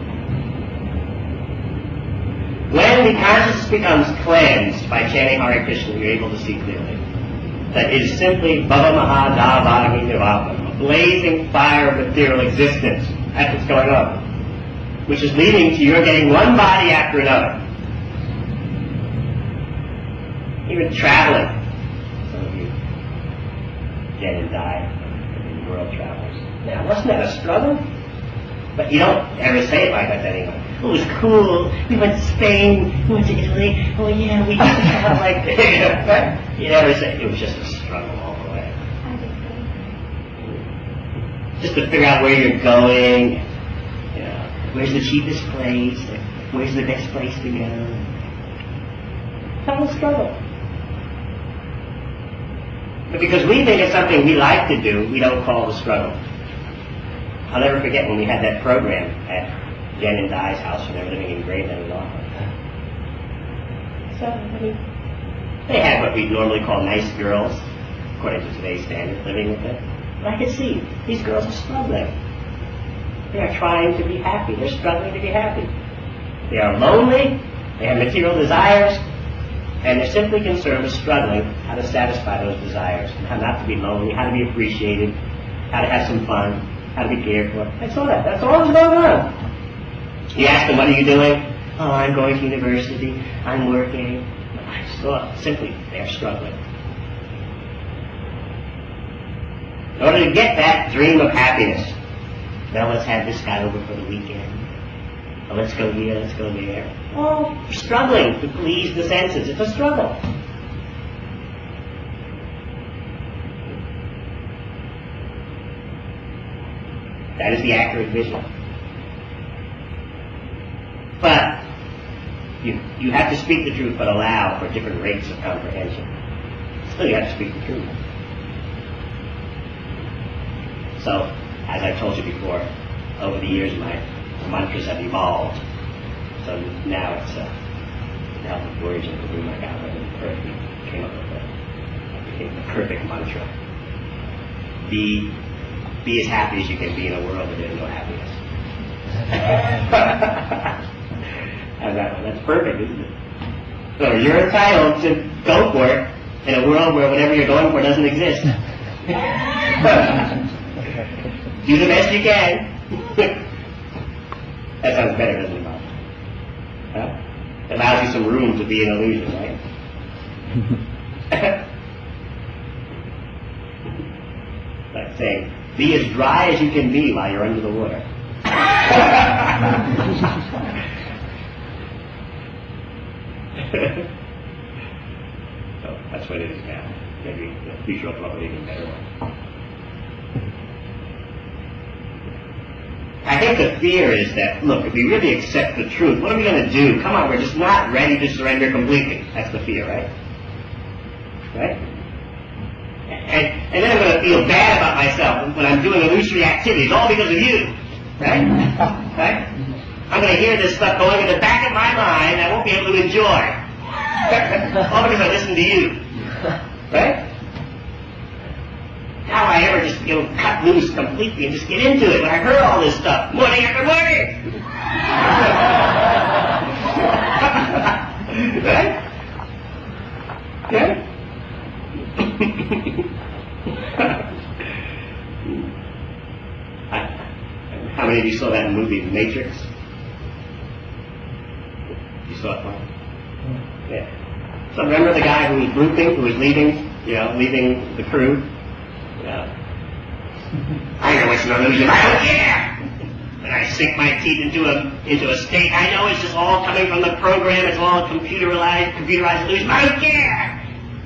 When the consciousness becomes cleansed by chanting Hare Krishna, you're able to see clearly that it is simply Bhava Mahadavagi Nivapam, a blazing fire of material existence. That's what's going on, which is leading to your getting one body after another. Even traveling. Some of you get and die in world travels. Now, wasn't that a struggle? But you don't ever say it like that to anyone. It was cool. We went to Spain. We went to Italy. Oh yeah, we just have like this. You never say it was just a struggle all the way. Just to figure out where you're going. You know, where's the cheapest place? Where's the best place to go? It's all a struggle. But because we think it's something we like to do, we don't call it a struggle. I'll never forget when we had that program at Jen and Di's house when they were living in Graveland, Law. So, I mean, they had what we normally call nice girls, according to today's standards, living with them. But I could see, these girls are struggling. They are trying to be happy. They're struggling to be happy. They are lonely, they have material desires, and they're simply concerned with struggling how to satisfy those desires, and how not to be lonely, how to be appreciated, how to have some fun, how to be cared for. I saw that. That's all that's going on. You ask them, what are you doing? Oh, I'm going to university. I'm working. I saw simply they're struggling. In order to get that dream of happiness, now let's have this guy over for the weekend. Oh, let's go here, let's go there. Oh, struggling to please the senses. It's a struggle. That is the accurate vision. But you, you have to speak the truth, but allow for different rates of comprehension. Still, you have to speak the truth. So, as I've told you before, over the years my mantras have evolved. So now it's uh, the help of words and the room I got and perfectly came up with the, the perfect mantra. Be Be as happy as you can be in a world where there's no happiness. And that one, that's perfect, isn't it? So you're entitled to go for it in a world where whatever you're going for doesn't exist. Do the best you can. That sounds better, doesn't it, Bob? Huh? It allows you some room to be an illusion, right? Like saying, be as dry as you can be while you're under the water. So that's what it is now. Maybe the future will come up with an even better one. I think the fear is that, look, if we really accept the truth, what are we going to do? Come on, we're just not ready to surrender completely. That's the fear, right? Right? And, and then I'm going to feel bad about myself when I'm doing illusory activities, all because of you. Right? Right? I'm going to hear this stuff going in the back of my mind I won't be able to enjoy. All because I listen to you. Right? How I ever just, you know, cut loose completely and just get into it when I heard all this stuff, morning after morning. Right? Yeah? How many of you saw that movie, The Matrix? You saw it, Mark? Yeah. So remember the guy who was grouping, who was leaving, you know, leaving the crew? Yeah. I know it's an illusion. I don't care. And I sink my teeth into a into a state. I know it's just all coming from the program. It's all a computerized, computerized illusion. I don't care.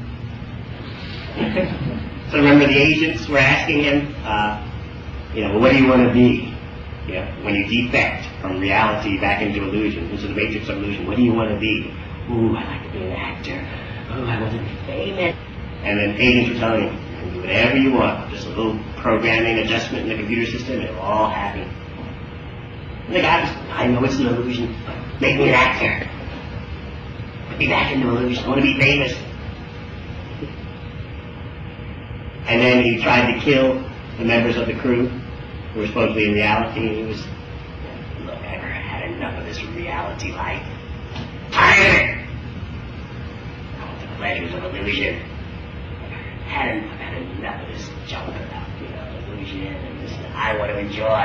So remember the agents were asking him, uh, you know, well, what do you want to be? Yeah, when you defect from reality back into illusion, into the matrix of illusion, what do you want to be? Ooh, I'd like to be an actor. Ooh, I want to be famous. And then agents were telling him, you can do whatever you want. Just a little programming adjustment in the computer system, and we're all happy. And the guy was, I know it's an illusion, but make me an actor. Put me back into illusion. I want to be famous. And then he tried to kill the members of the crew who were supposedly in reality, and he was, look, I've had enough of this reality life. Tired of it! I want the pleasures of illusion. I've had, I've had enough of this junk about, you know, illusion and this that I want to enjoy.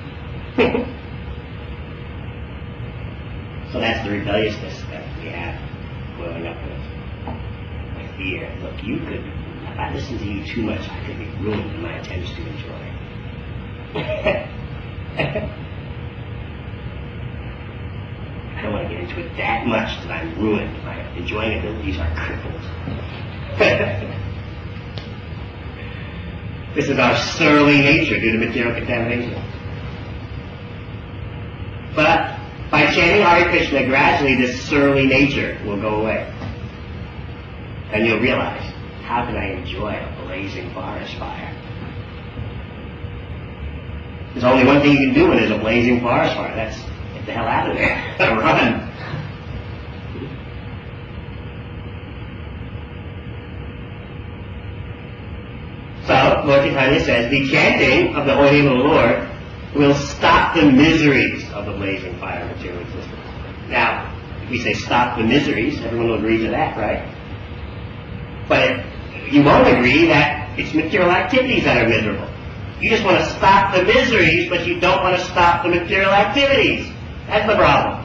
So that's the rebelliousness that we have growing up with. My fear. Look, you could, if I listen to you too much, I could be ruined in my attempts to enjoy. I don't want to get into it that much that I'm ruined. My enjoying abilities are crippled. This is our surly nature due to material contamination. But by chanting Hare Krishna, gradually this surly nature will go away. And you'll realize, how can I enjoy a blazing forest fire? There's only one thing you can do when there's a blazing forest fire. That's get the hell out of there. Run. So, Lord Chaitanya says, the chanting of the holy name of the Lord will stop the miseries of the blazing fire of material existence. Now, if we say stop the miseries, everyone will agree to that, right? But it, you won't agree that it's material activities that are miserable. You just want to stop the miseries, but you don't want to stop the material activities. That's the problem.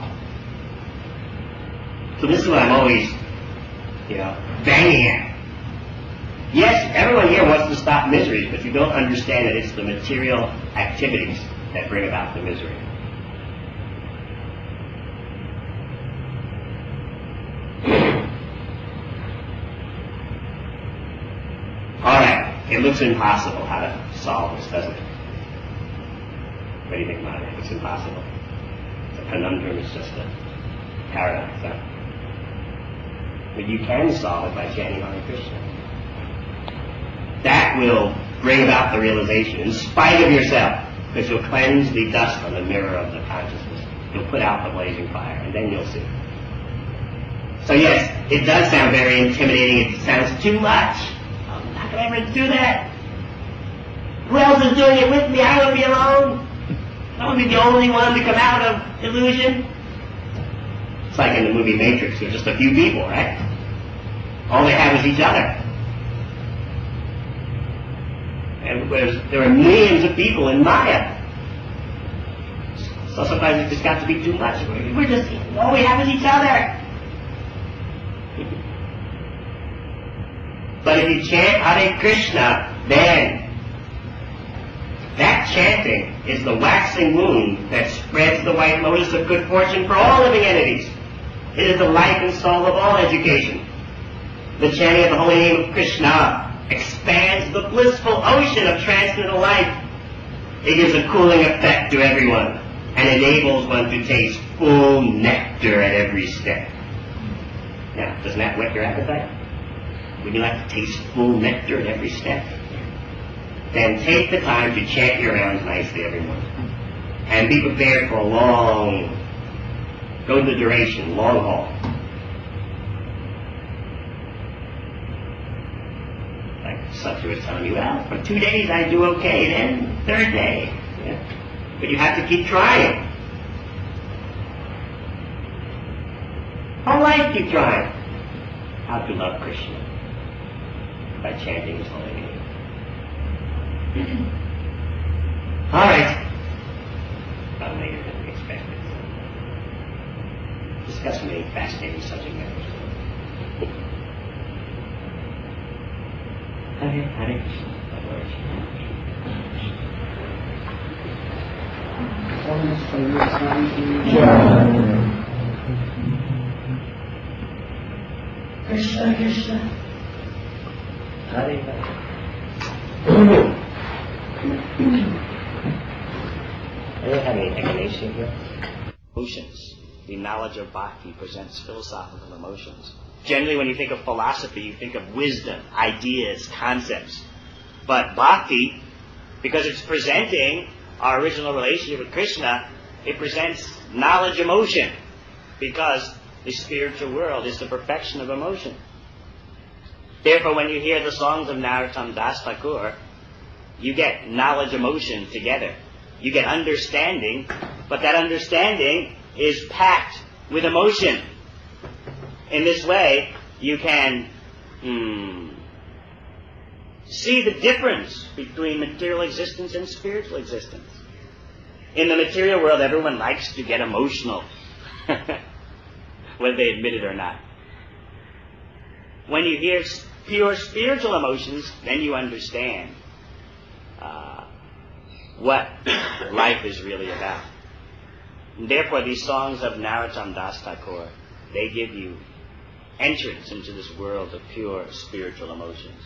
So this is what I'm always, you know, banging at. Yes, everyone here wants to stop miseries, but you don't understand that it's the material activities that bring about the misery. All right, it looks impossible how to solve this, doesn't it? What do you think about it? It's impossible. It's a conundrum. It's just a paradox. Huh? But you can solve it by chanting Hare Krishna. That will bring about the realization, in spite of yourself, because you'll cleanse the dust on the mirror of the consciousness. You'll put out the blazing fire, and then you'll see. So yes, it does sound very intimidating. It sounds too much. I'm not going to ever do that. Who else is doing it with me? I want to be alone. I want to be the only one to come out of illusion. It's like in the movie Matrix. There's just a few people, right? All they have is each other. And there are millions of people in Maya. So sometimes it just got to be too much. We're just, all we have is each other. But if you chant Hare Krishna, then that chanting is the waxing wound that spreads the white lotus of good fortune for all living entities. It is the life and soul of all education. The chanting of the holy name of Krishna expands the blissful ocean of transcendental life. It gives a cooling effect to everyone and enables one to taste full nectar at every step. Now, doesn't that whet your appetite? Would you like to taste full nectar at every step? Then take the time to chant your rounds nicely every morning. And be prepared for a long, go to the duration, long haul. Like Satya was telling you, well, for two days I do okay, then third day. Yeah. But you have to keep trying. Whole life keep trying. How to love Krishna by chanting his holy name. All right. About later than we expected. Discuss many fascinating subject matters. Hare Hare Krishna. Krishna Krishna. Hare Hare. I don't have any explanation here. Emotions. The knowledge of bhakti presents philosophical emotions. Generally, when you think of philosophy, you think of wisdom, ideas, concepts. But bhakti, because it's presenting our original relationship with Krishna, it presents knowledge emotion, because the spiritual world is the perfection of emotion. Therefore, when you hear the songs of Narottam Das Thakur, you get knowledge emotion together. You get understanding, but that understanding is packed with emotion. In this way, you can hmm, see the difference between material existence and spiritual existence. In the material world, everyone likes to get emotional, whether they admit it or not. When you hear pure spiritual emotions, then you understand uh, what life is really about. And therefore, these songs of Narottam Das Thakur, they give you entrance into this world of pure spiritual emotions.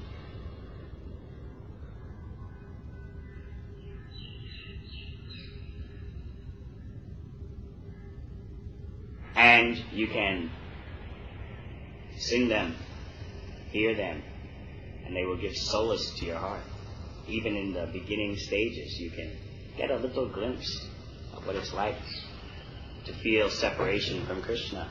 And you can sing them, hear them, and they will give solace to your heart. Even in the beginning stages, you can get a little glimpse of what it's like to feel separation from Krishna.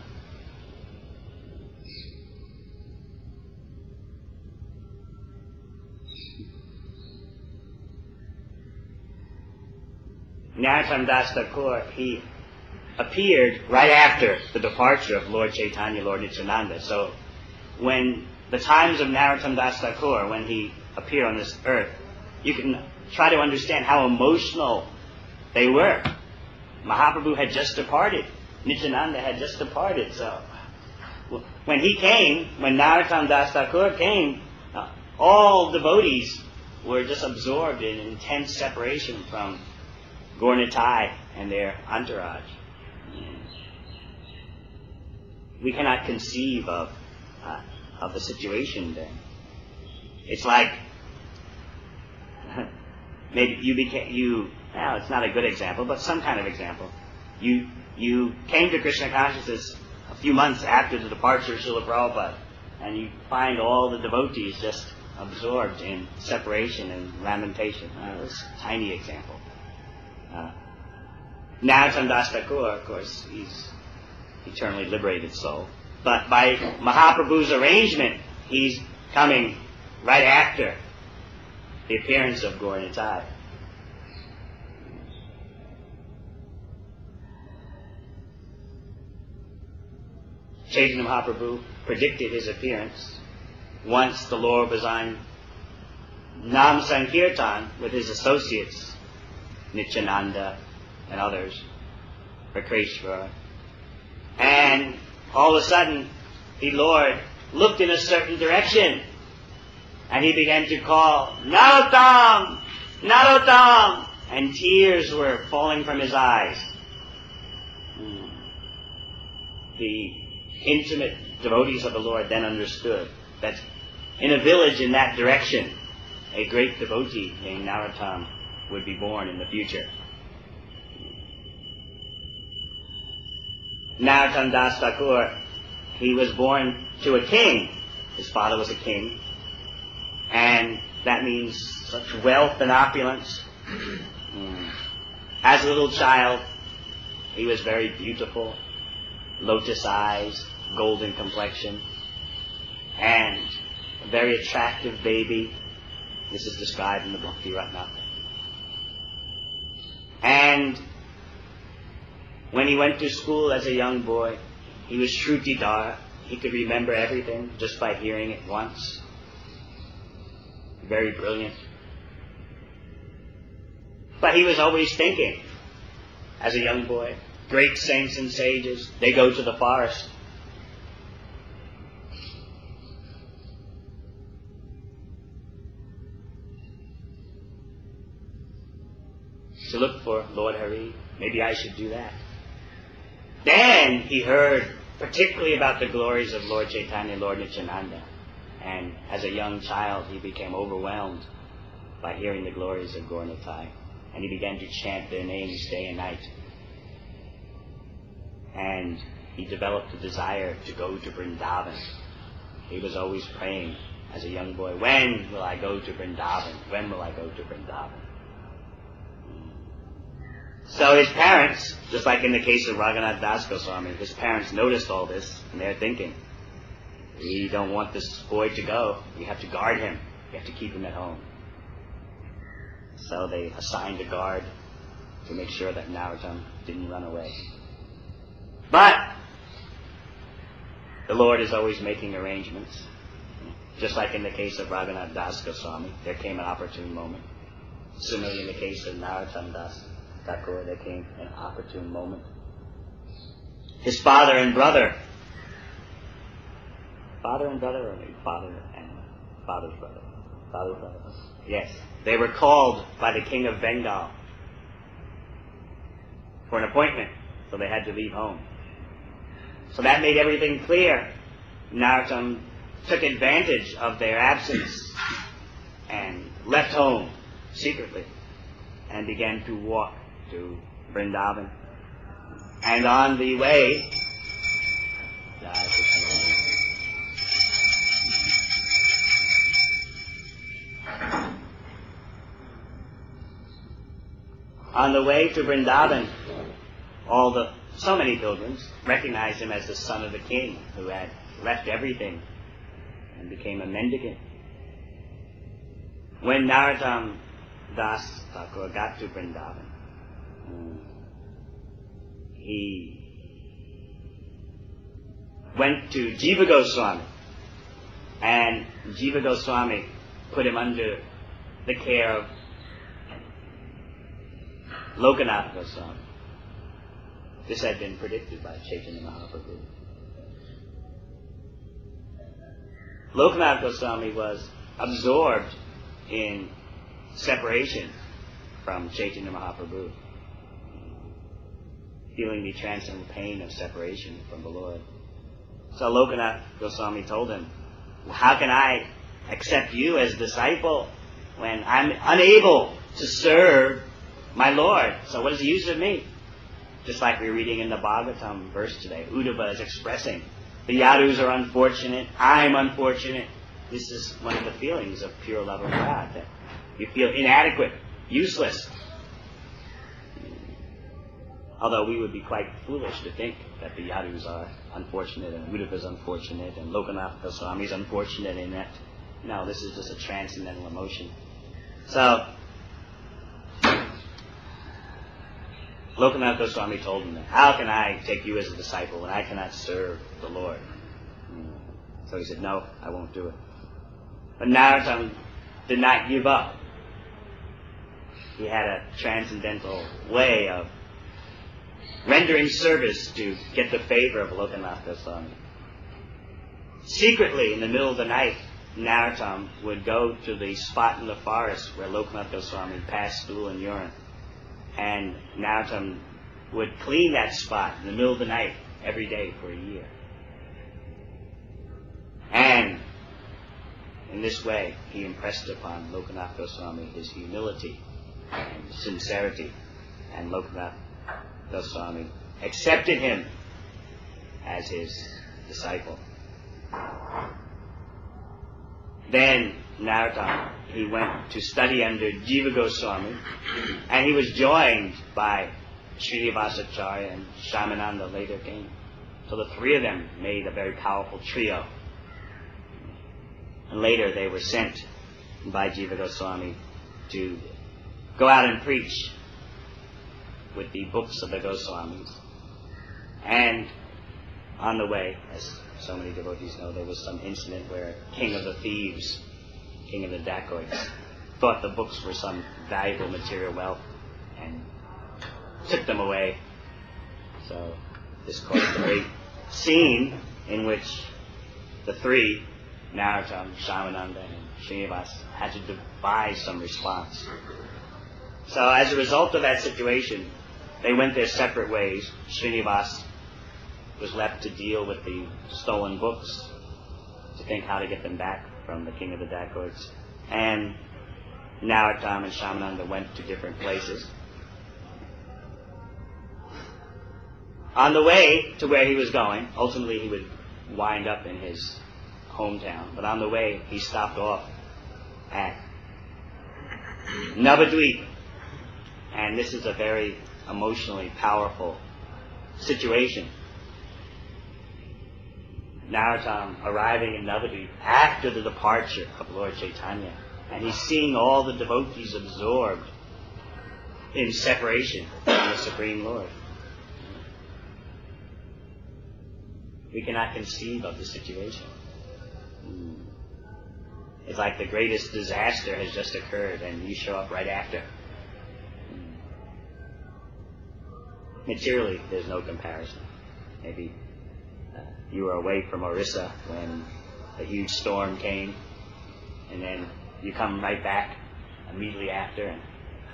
Narottam Das Thakur, he appeared right after the departure of Lord Chaitanya, Lord Nityananda. So when the times of Narottam Das Thakur, when he appeared on this earth, you can try to understand how emotional they were. Mahaprabhu had just departed. Nityananda had just departed. So when he came, when Narottam Das Thakur came, uh, all devotees were just absorbed in intense separation from Gaur Nitai and their entourage. We cannot conceive of uh, of the situation then. It's like maybe you became you. Well, it's not a good example, but some kind of example. You you came to Krishna consciousness a few months after the departure of Srila Prabhupada, and you find all the devotees just absorbed in separation and lamentation. Uh, it's a tiny example. Uh, Narottam Das Thakur, of course, he's eternally liberated soul. But by Mahaprabhu's arrangement, he's coming right after the appearance of Gaur Nitai. Chaitanya Mahaprabhu predicted his appearance once the Lord was on Nam Sankirtan with his associates, Nityananda and others for Krishna. And all of a sudden, the Lord looked in a certain direction, and he began to call, Narottam! Narottam! And tears were falling from his eyes. The intimate devotees of the Lord then understood that in a village in that direction, a great devotee named Narottam would be born in the future. Narottam Das Thakur, he was born to a king. His father was a king. And that means such wealth and opulence. As a little child, he was very beautiful, lotus eyes, golden complexion, and a very attractive baby. This is described in the Bhakti Ratna. And when he went to school as a young boy, he was Shrutidhara. He could remember everything just by hearing it once. Very brilliant. But he was always thinking, as a young boy, great saints and sages, they go to the forest. To look for Lord Hari. Maybe I should do that. Then he heard particularly about the glories of Lord Chaitanya, Lord Nityananda. And as a young child, he became overwhelmed by hearing the glories of Gaur Nitai. And he began to chant their names day and night. And he developed a desire to go to Vrindavan. He was always praying as a young boy, when will I go to Vrindavan? When will I go to Vrindavan? So his parents, just like in the case of Raghunath Das Goswami, his parents noticed all this, and they're thinking, we don't want this boy to go. We have to guard him. We have to keep him at home. So they assigned a guard to make sure that Narottam didn't run away. But the Lord is always making arrangements. Just like in the case of Raghunath Das Goswami, there came an opportune moment. Similarly, in the case of Narottam Das Thakur, there came an opportune moment. His father and brother, father and brother, or maybe father and father's brother, father's brother, yes, they were called by the king of Bengal for an appointment, so they had to leave home. So that made everything clear. Narottam took advantage of their absence and left home secretly and began to walk to Vrindavan. And on the way, on the way to Vrindavan, all the so many pilgrims recognized him as the son of the king who had left everything and became a mendicant. When Narottam Das Thakur got to Vrindavan, he went to Jiva Goswami, and Jiva Goswami put him under the care of Lokanath Goswami. This had been predicted by Chaitanya Mahaprabhu. Lokanath Goswami was absorbed in separation from Chaitanya Mahaprabhu, feeling the transcendental pain of separation from the Lord. So Lokanath Goswami told him, how can I accept you as a disciple when I'm unable to serve my Lord? So what is the use of me? Just like we're reading in the Bhagavatam verse today, Uddhava is expressing, the Yadus are unfortunate, I'm unfortunate. This is one of the feelings of pure love of God, that you feel inadequate, useless. Although we would be quite foolish to think that the Yadus are unfortunate and Uddhava is unfortunate and Lokanath Goswami is unfortunate in that. No, this is just a transcendental emotion. So, Lokanath Goswami told him, how can I take you as a disciple when I cannot serve the Lord? So he said, no, I won't do it. But Narottam did not give up. He had a transcendental way of rendering service to get the favor of Lokanath Goswami. Secretly, in the middle of the night, Narottam would go to the spot in the forest where Lokanath Goswami passed stool and urine. And Narottam would clean that spot in the middle of the night every day for a year. And in this way, he impressed upon Lokanath Goswami his humility and sincerity. And Lokanath Goswami accepted him as his disciple. Then Narottam, he went to study under Jiva Goswami, and he was joined by Srinivasacharya and Shyamananda later came. So the three of them made a very powerful trio. And later they were sent by Jiva Goswami to go out and preach with the books of the Goswamis. And on the way, as so many devotees know, there was some incident where king of the thieves, king of the dacoits, thought the books were some valuable material wealth and took them away. So this caused a great scene in which the three, Narottam, Shyamananda, and Srinivasa, had to devise some response. So as a result of that situation, they went their separate ways. Srinivasa was left to deal with the stolen books, to think how to get them back from the king of the dacoits. And Narottam and Shyamananda went to different places. On the way to where he was going, ultimately he would wind up in his hometown, but on the way he stopped off at Navadvip. And this is a very emotionally powerful situation. Narottam arriving in Navadvip after the departure of Lord Chaitanya, and he's seeing all the devotees absorbed in separation from the Supreme Lord. We cannot conceive of the situation. It's like the greatest disaster has just occurred and you show up right after. Materially, there's no comparison. Maybe uh, you were away from Orissa when a huge storm came, and then you come right back immediately after. And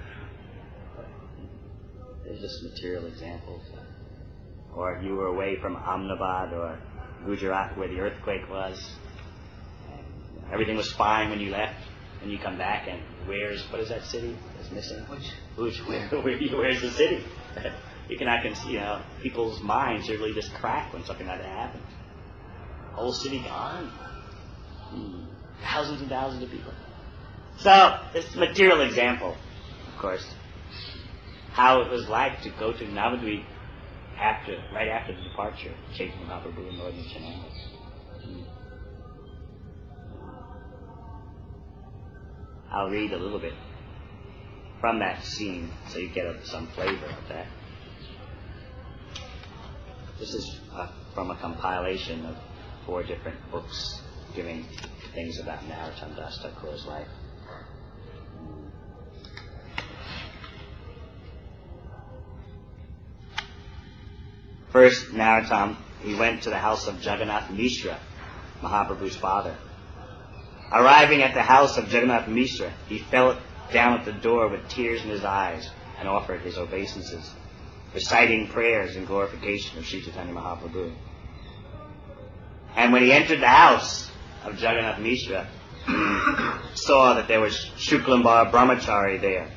there's just material examples. Or you were away from Ahmedabad or Gujarat where the earthquake was. And everything was fine when you left, and you come back and where's, what is that city that's missing? Which? Which where, where, where's the city? You cannot conceive, you know, people's minds really just crack when something like that happens. Whole city gone. Hmm. Thousands and thousands of people. So, this material example, of course, how it was like to go to Navadvip after, right after the departure of Chaitanya Mahaprabhu and Lord Nityananda. Hmm. I'll read a little bit from that scene so you get a, some flavor of that. This is uh, from a compilation of four different books giving things about Narottam Das Thakur's life. First, Narottam, he went to the house of Jagannath Mishra, Mahaprabhu's father. Arriving at the house of Jagannath Mishra, he fell down at the door with tears in his eyes and offered his obeisances, reciting prayers in glorification of Sri Chaitanya Mahaprabhu. And when he entered the house of Jagannath Mishra, he saw that there was Shuklambar Brahmachari there.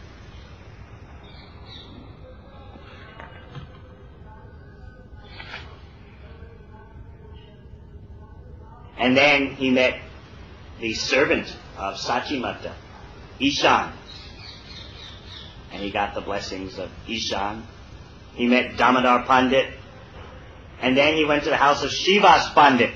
And then he met the servant of Sachimata, Ishan. And he got the blessings of Ishan. He met Damodar Pandit. And then he went to the house of Shivas Pandit.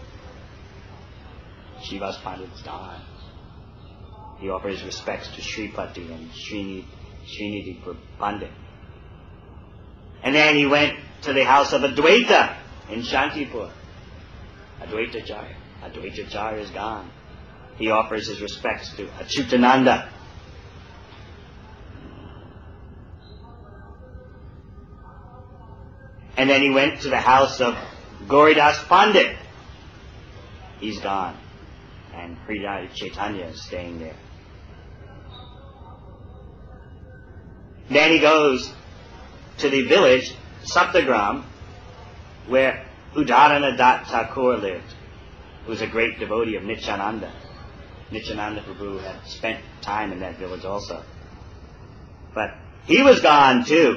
Shivas Pandit's gone. He offered his respects to Sripati and Srinidhi, Srinidhi Pandit. And then he went to the house of Adwaita in Shantipur. Adwaita Acharya. Adwaita Acharya is gone. He offers his respects to Achyutananda. And then he went to the house of Gauridas Pandit. He's gone. And Hridaya Chaitanya is staying there. Then he goes to the village, Saptagram, where Udarana Dat Thakur lived, who was a great devotee of Nityananda. Nityananda Prabhu had spent time in that village also. But he was gone too.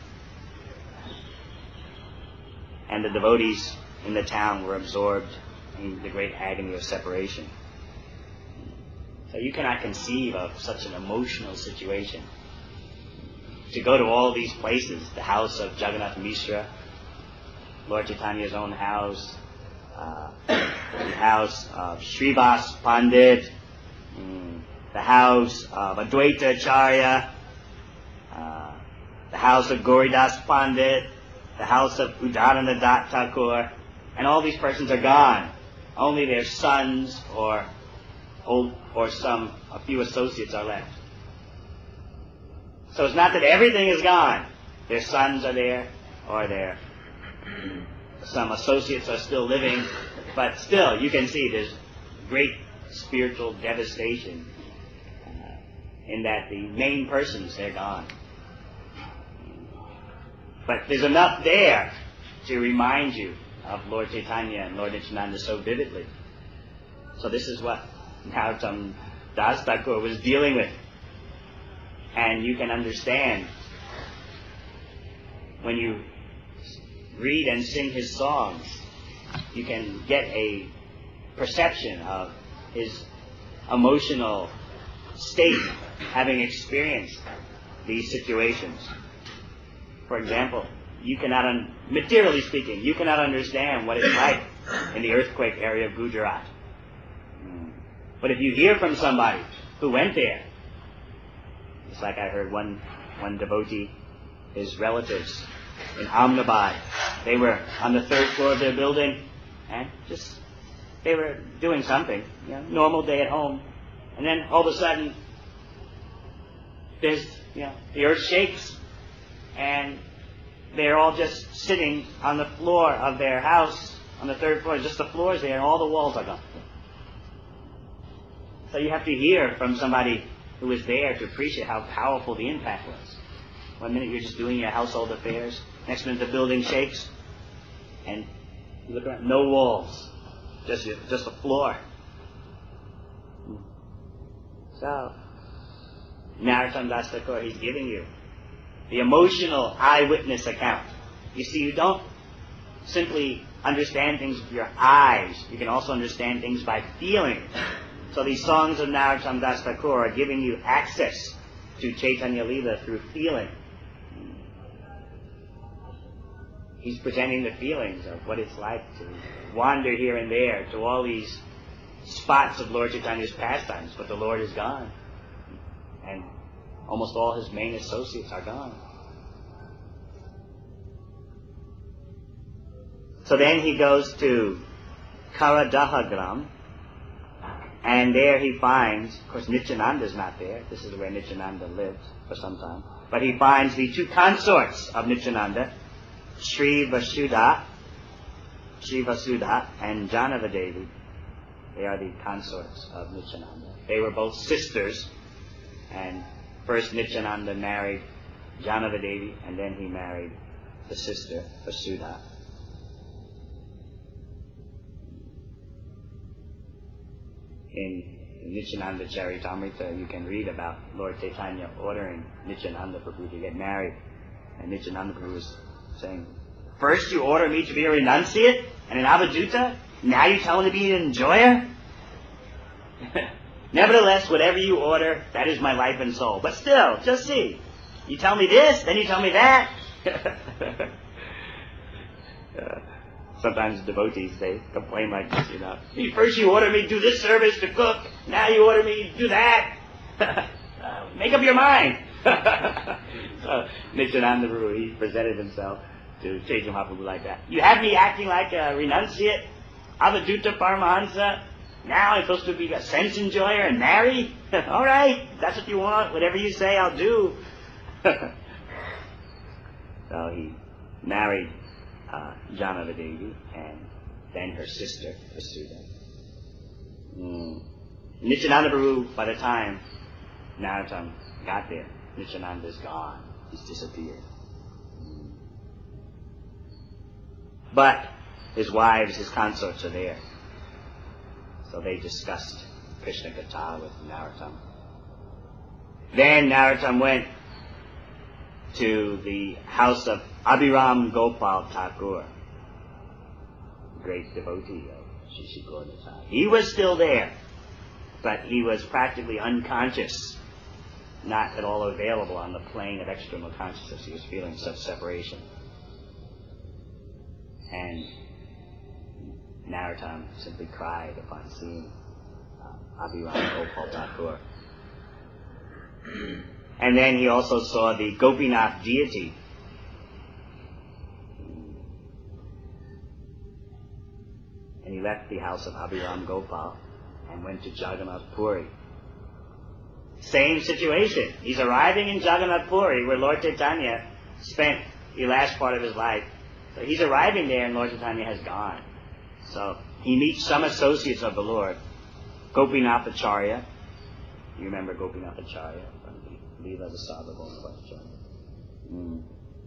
And the devotees in the town were absorbed in the great agony of separation. So you cannot conceive of such an emotional situation. To go to all these places, the house of Jagannath Mishra, Lord Chaitanya's own house, uh, the house of Srivas Pandit, mm, the house of Advaita Acharya, uh, the house of Gauridas Pandit, the house of Udarana Dat Thakur, and all these persons are gone. Only their sons or old, or some a few associates are left. So it's not that everything is gone. Their sons are there, or their some associates are still living, but still you can see there's great spiritual devastation uh, in that the main persons, they're gone. But there's enough there to remind you of Lord Chaitanya and Lord Nityananda so vividly. So this is what Narottam Das Thakur was dealing with. And you can understand when you read and sing his songs, you can get a perception of his emotional state having experienced these situations. For example, you cannot, un- materially speaking, you cannot understand what it's like in the earthquake area of Gujarat. But if you hear from somebody who went there, it's like I heard one one devotee, his relatives in Ahmedabad, they were on the third floor of their building, and just, they were doing something, you know, normal day at home, and then all of a sudden, there's, you know, the earth shakes, and they're all just sitting on the floor of their house, on the third floor, just the floor's there, and all the walls are gone. So you have to hear from somebody who was there to appreciate how powerful the impact was. One minute you're just doing your household affairs, next minute the building shakes, and you look around, no walls, just just the floor. So, Narottam Das Thakur, he's giving you the emotional eyewitness account. You see, you don't simply understand things with your eyes, you can also understand things by feeling. So these songs of Narottam Das Thakur are giving you access to Chaitanya Leela through feeling. He's presenting the feelings of what it's like to wander here and there to all these spots of Lord Chaitanya's pastimes, but the Lord is gone. And almost all his main associates are gone. So then he goes to Karadahagram, and there he finds, of course Nityananda is not there, this is where Nityananda lived for some time, but he finds the two consorts of Nityananda, Sri Vasudha, Sri Vasudha and Janavadevi. They are the consorts of Nityananda. They were both sisters, and first Nityananda married Janavadevi, and then he married the sister Vasudha. In Nityananda Charitamrita, you can read about Lord Chaitanya ordering Nityananda Prabhu to get married. And Nityananda Prabhu was saying, first you order me to be a renunciate and an avadhuta, now you tell me to be an enjoyer? Nevertheless, whatever you order, that is my life and soul. But still, just see. You tell me this, then you tell me that. uh, Sometimes devotees, they complain like this, you know. First you order me to do this service to cook, now you order me to do that. uh, make up your mind. So Nityananda Prabhu, he presented himself to Chaitanya Mahaprabhu like that. You have me acting like a renunciate, avadhuta paramahansa. Now I'm supposed to be a sense enjoyer and marry? All right, that's what you want. Whatever you say, I'll do. So he married uh, Janava Devi, and then her sister, Vasudha. Mm. Nityananda Prabhu, by the time Narottam got there, Nityananda is gone. He's disappeared. Mm. But his wives, his consorts are there. So they discussed Krishna Katha with Narottam. Then Narottam went to the house of Abhiram Gopal Thakur, great devotee of Shri Gaura. He was still there, but he was practically unconscious, not at all available on the plane of external consciousness. He was feeling such separation. And Narottam simply cried upon seeing uh, Abhiram Gopal Thakur. And then he also saw the Gopinath deity. And he left the house of Abhiram Gopal and went to Jagannath Puri. Same situation. He's arriving in Jagannath Puri, where Lord Chaitanya spent the last part of his life. So he's arriving there, and Lord Chaitanya has gone. So he meets some associates of the Lord. Gopinath Acharya. You remember Gopinath Acharya from the Leela the Sarvabhauma Acharya. Mm.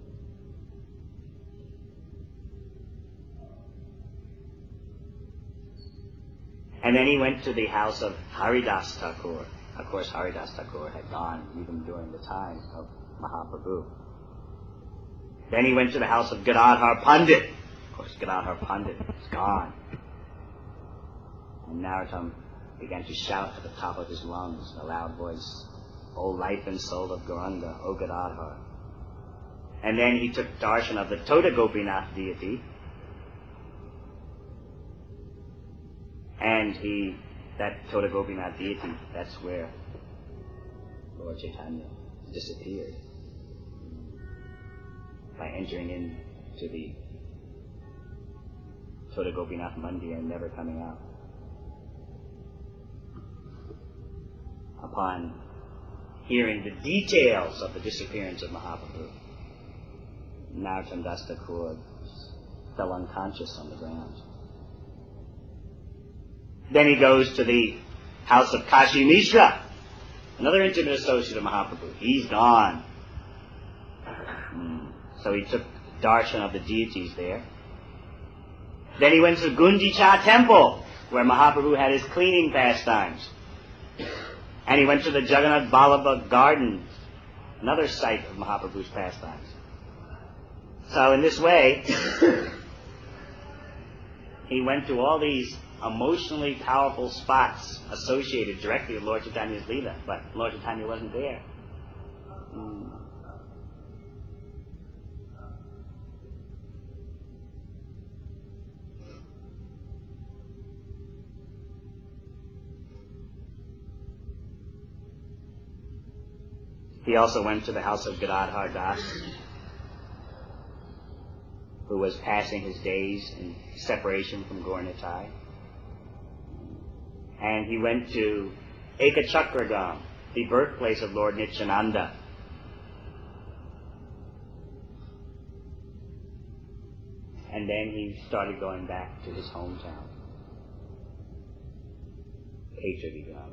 And then he went to the house of Haridas Thakur. Of course, Haridas Thakur had gone even during the time of Mahaprabhu. Then he went to the house of Gadadhar Pandit. Of course, Gadadhar Pandit is gone. And Narottam began to shout at the top of his lungs in a loud voice, "O life and soul of Gauranga, O Gadadhar." And then he took darshan of the Tota Gopinath deity. And he, that Tota Gopinath deity, that's where Lord Chaitanya disappeared by entering into the Tota Gopinath Mandir and never coming out. Upon hearing the details of the disappearance of Mahaprabhu, Narottam Das Thakur fell unconscious on the ground. Then he goes to the house of Kashi Mishra, another intimate associate of Mahaprabhu. He's gone. Mm. So he took darshan of the deities there. Then he went to Gundicha temple, where Mahaprabhu had his cleaning pastimes. And he went to the Jagannath Vallabha garden, another site of Mahaprabhu's pastimes. So in this way, he went to all these emotionally powerful spots associated directly with Lord Chaitanya's Leela, but Lord Chaitanya wasn't there. Mm. He also went to the house of Gadadhar Das, who was passing his days in separation from Gaur Nitai. And he went to Ekachakragam, the birthplace of Lord Nityananda. And then he started going back to his hometown, Ekachakragam.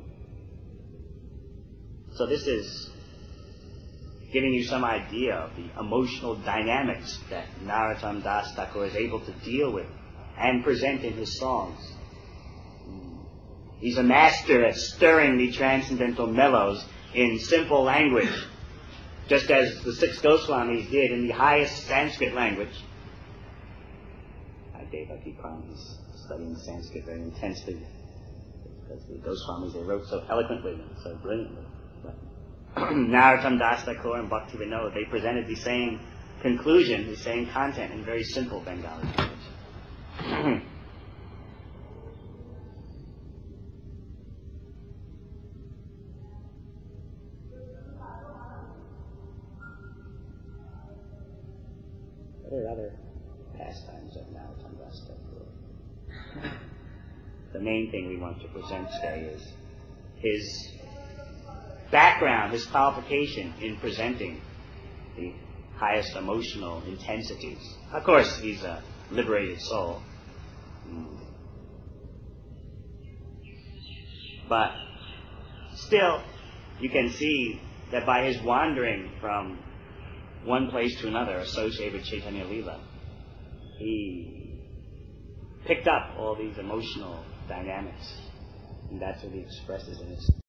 So this is giving you some idea of the emotional dynamics that Narottam Das Thakur is able to deal with and present in his songs. He's a master at stirring the transcendental mellows in simple language, just as the six Goswamis did in the highest Sanskrit language. I gave up He's studying Sanskrit very intensely, because the Goswamis, they wrote so eloquently and so brilliantly. But Narottam Das Thakur and Bhakti Vinod, they presented the same conclusion, the same content in very simple Bengali language. What are other pastimes of Narottam Das Thakur? The main thing we want to present today is his background, his qualification in presenting the highest emotional intensities. Of course, he's a liberated soul. Mm. But still, you can see that by his wandering from one place to another associated with Chaitanya Lila, he picked up all these emotional dynamics, and that's what he expresses in his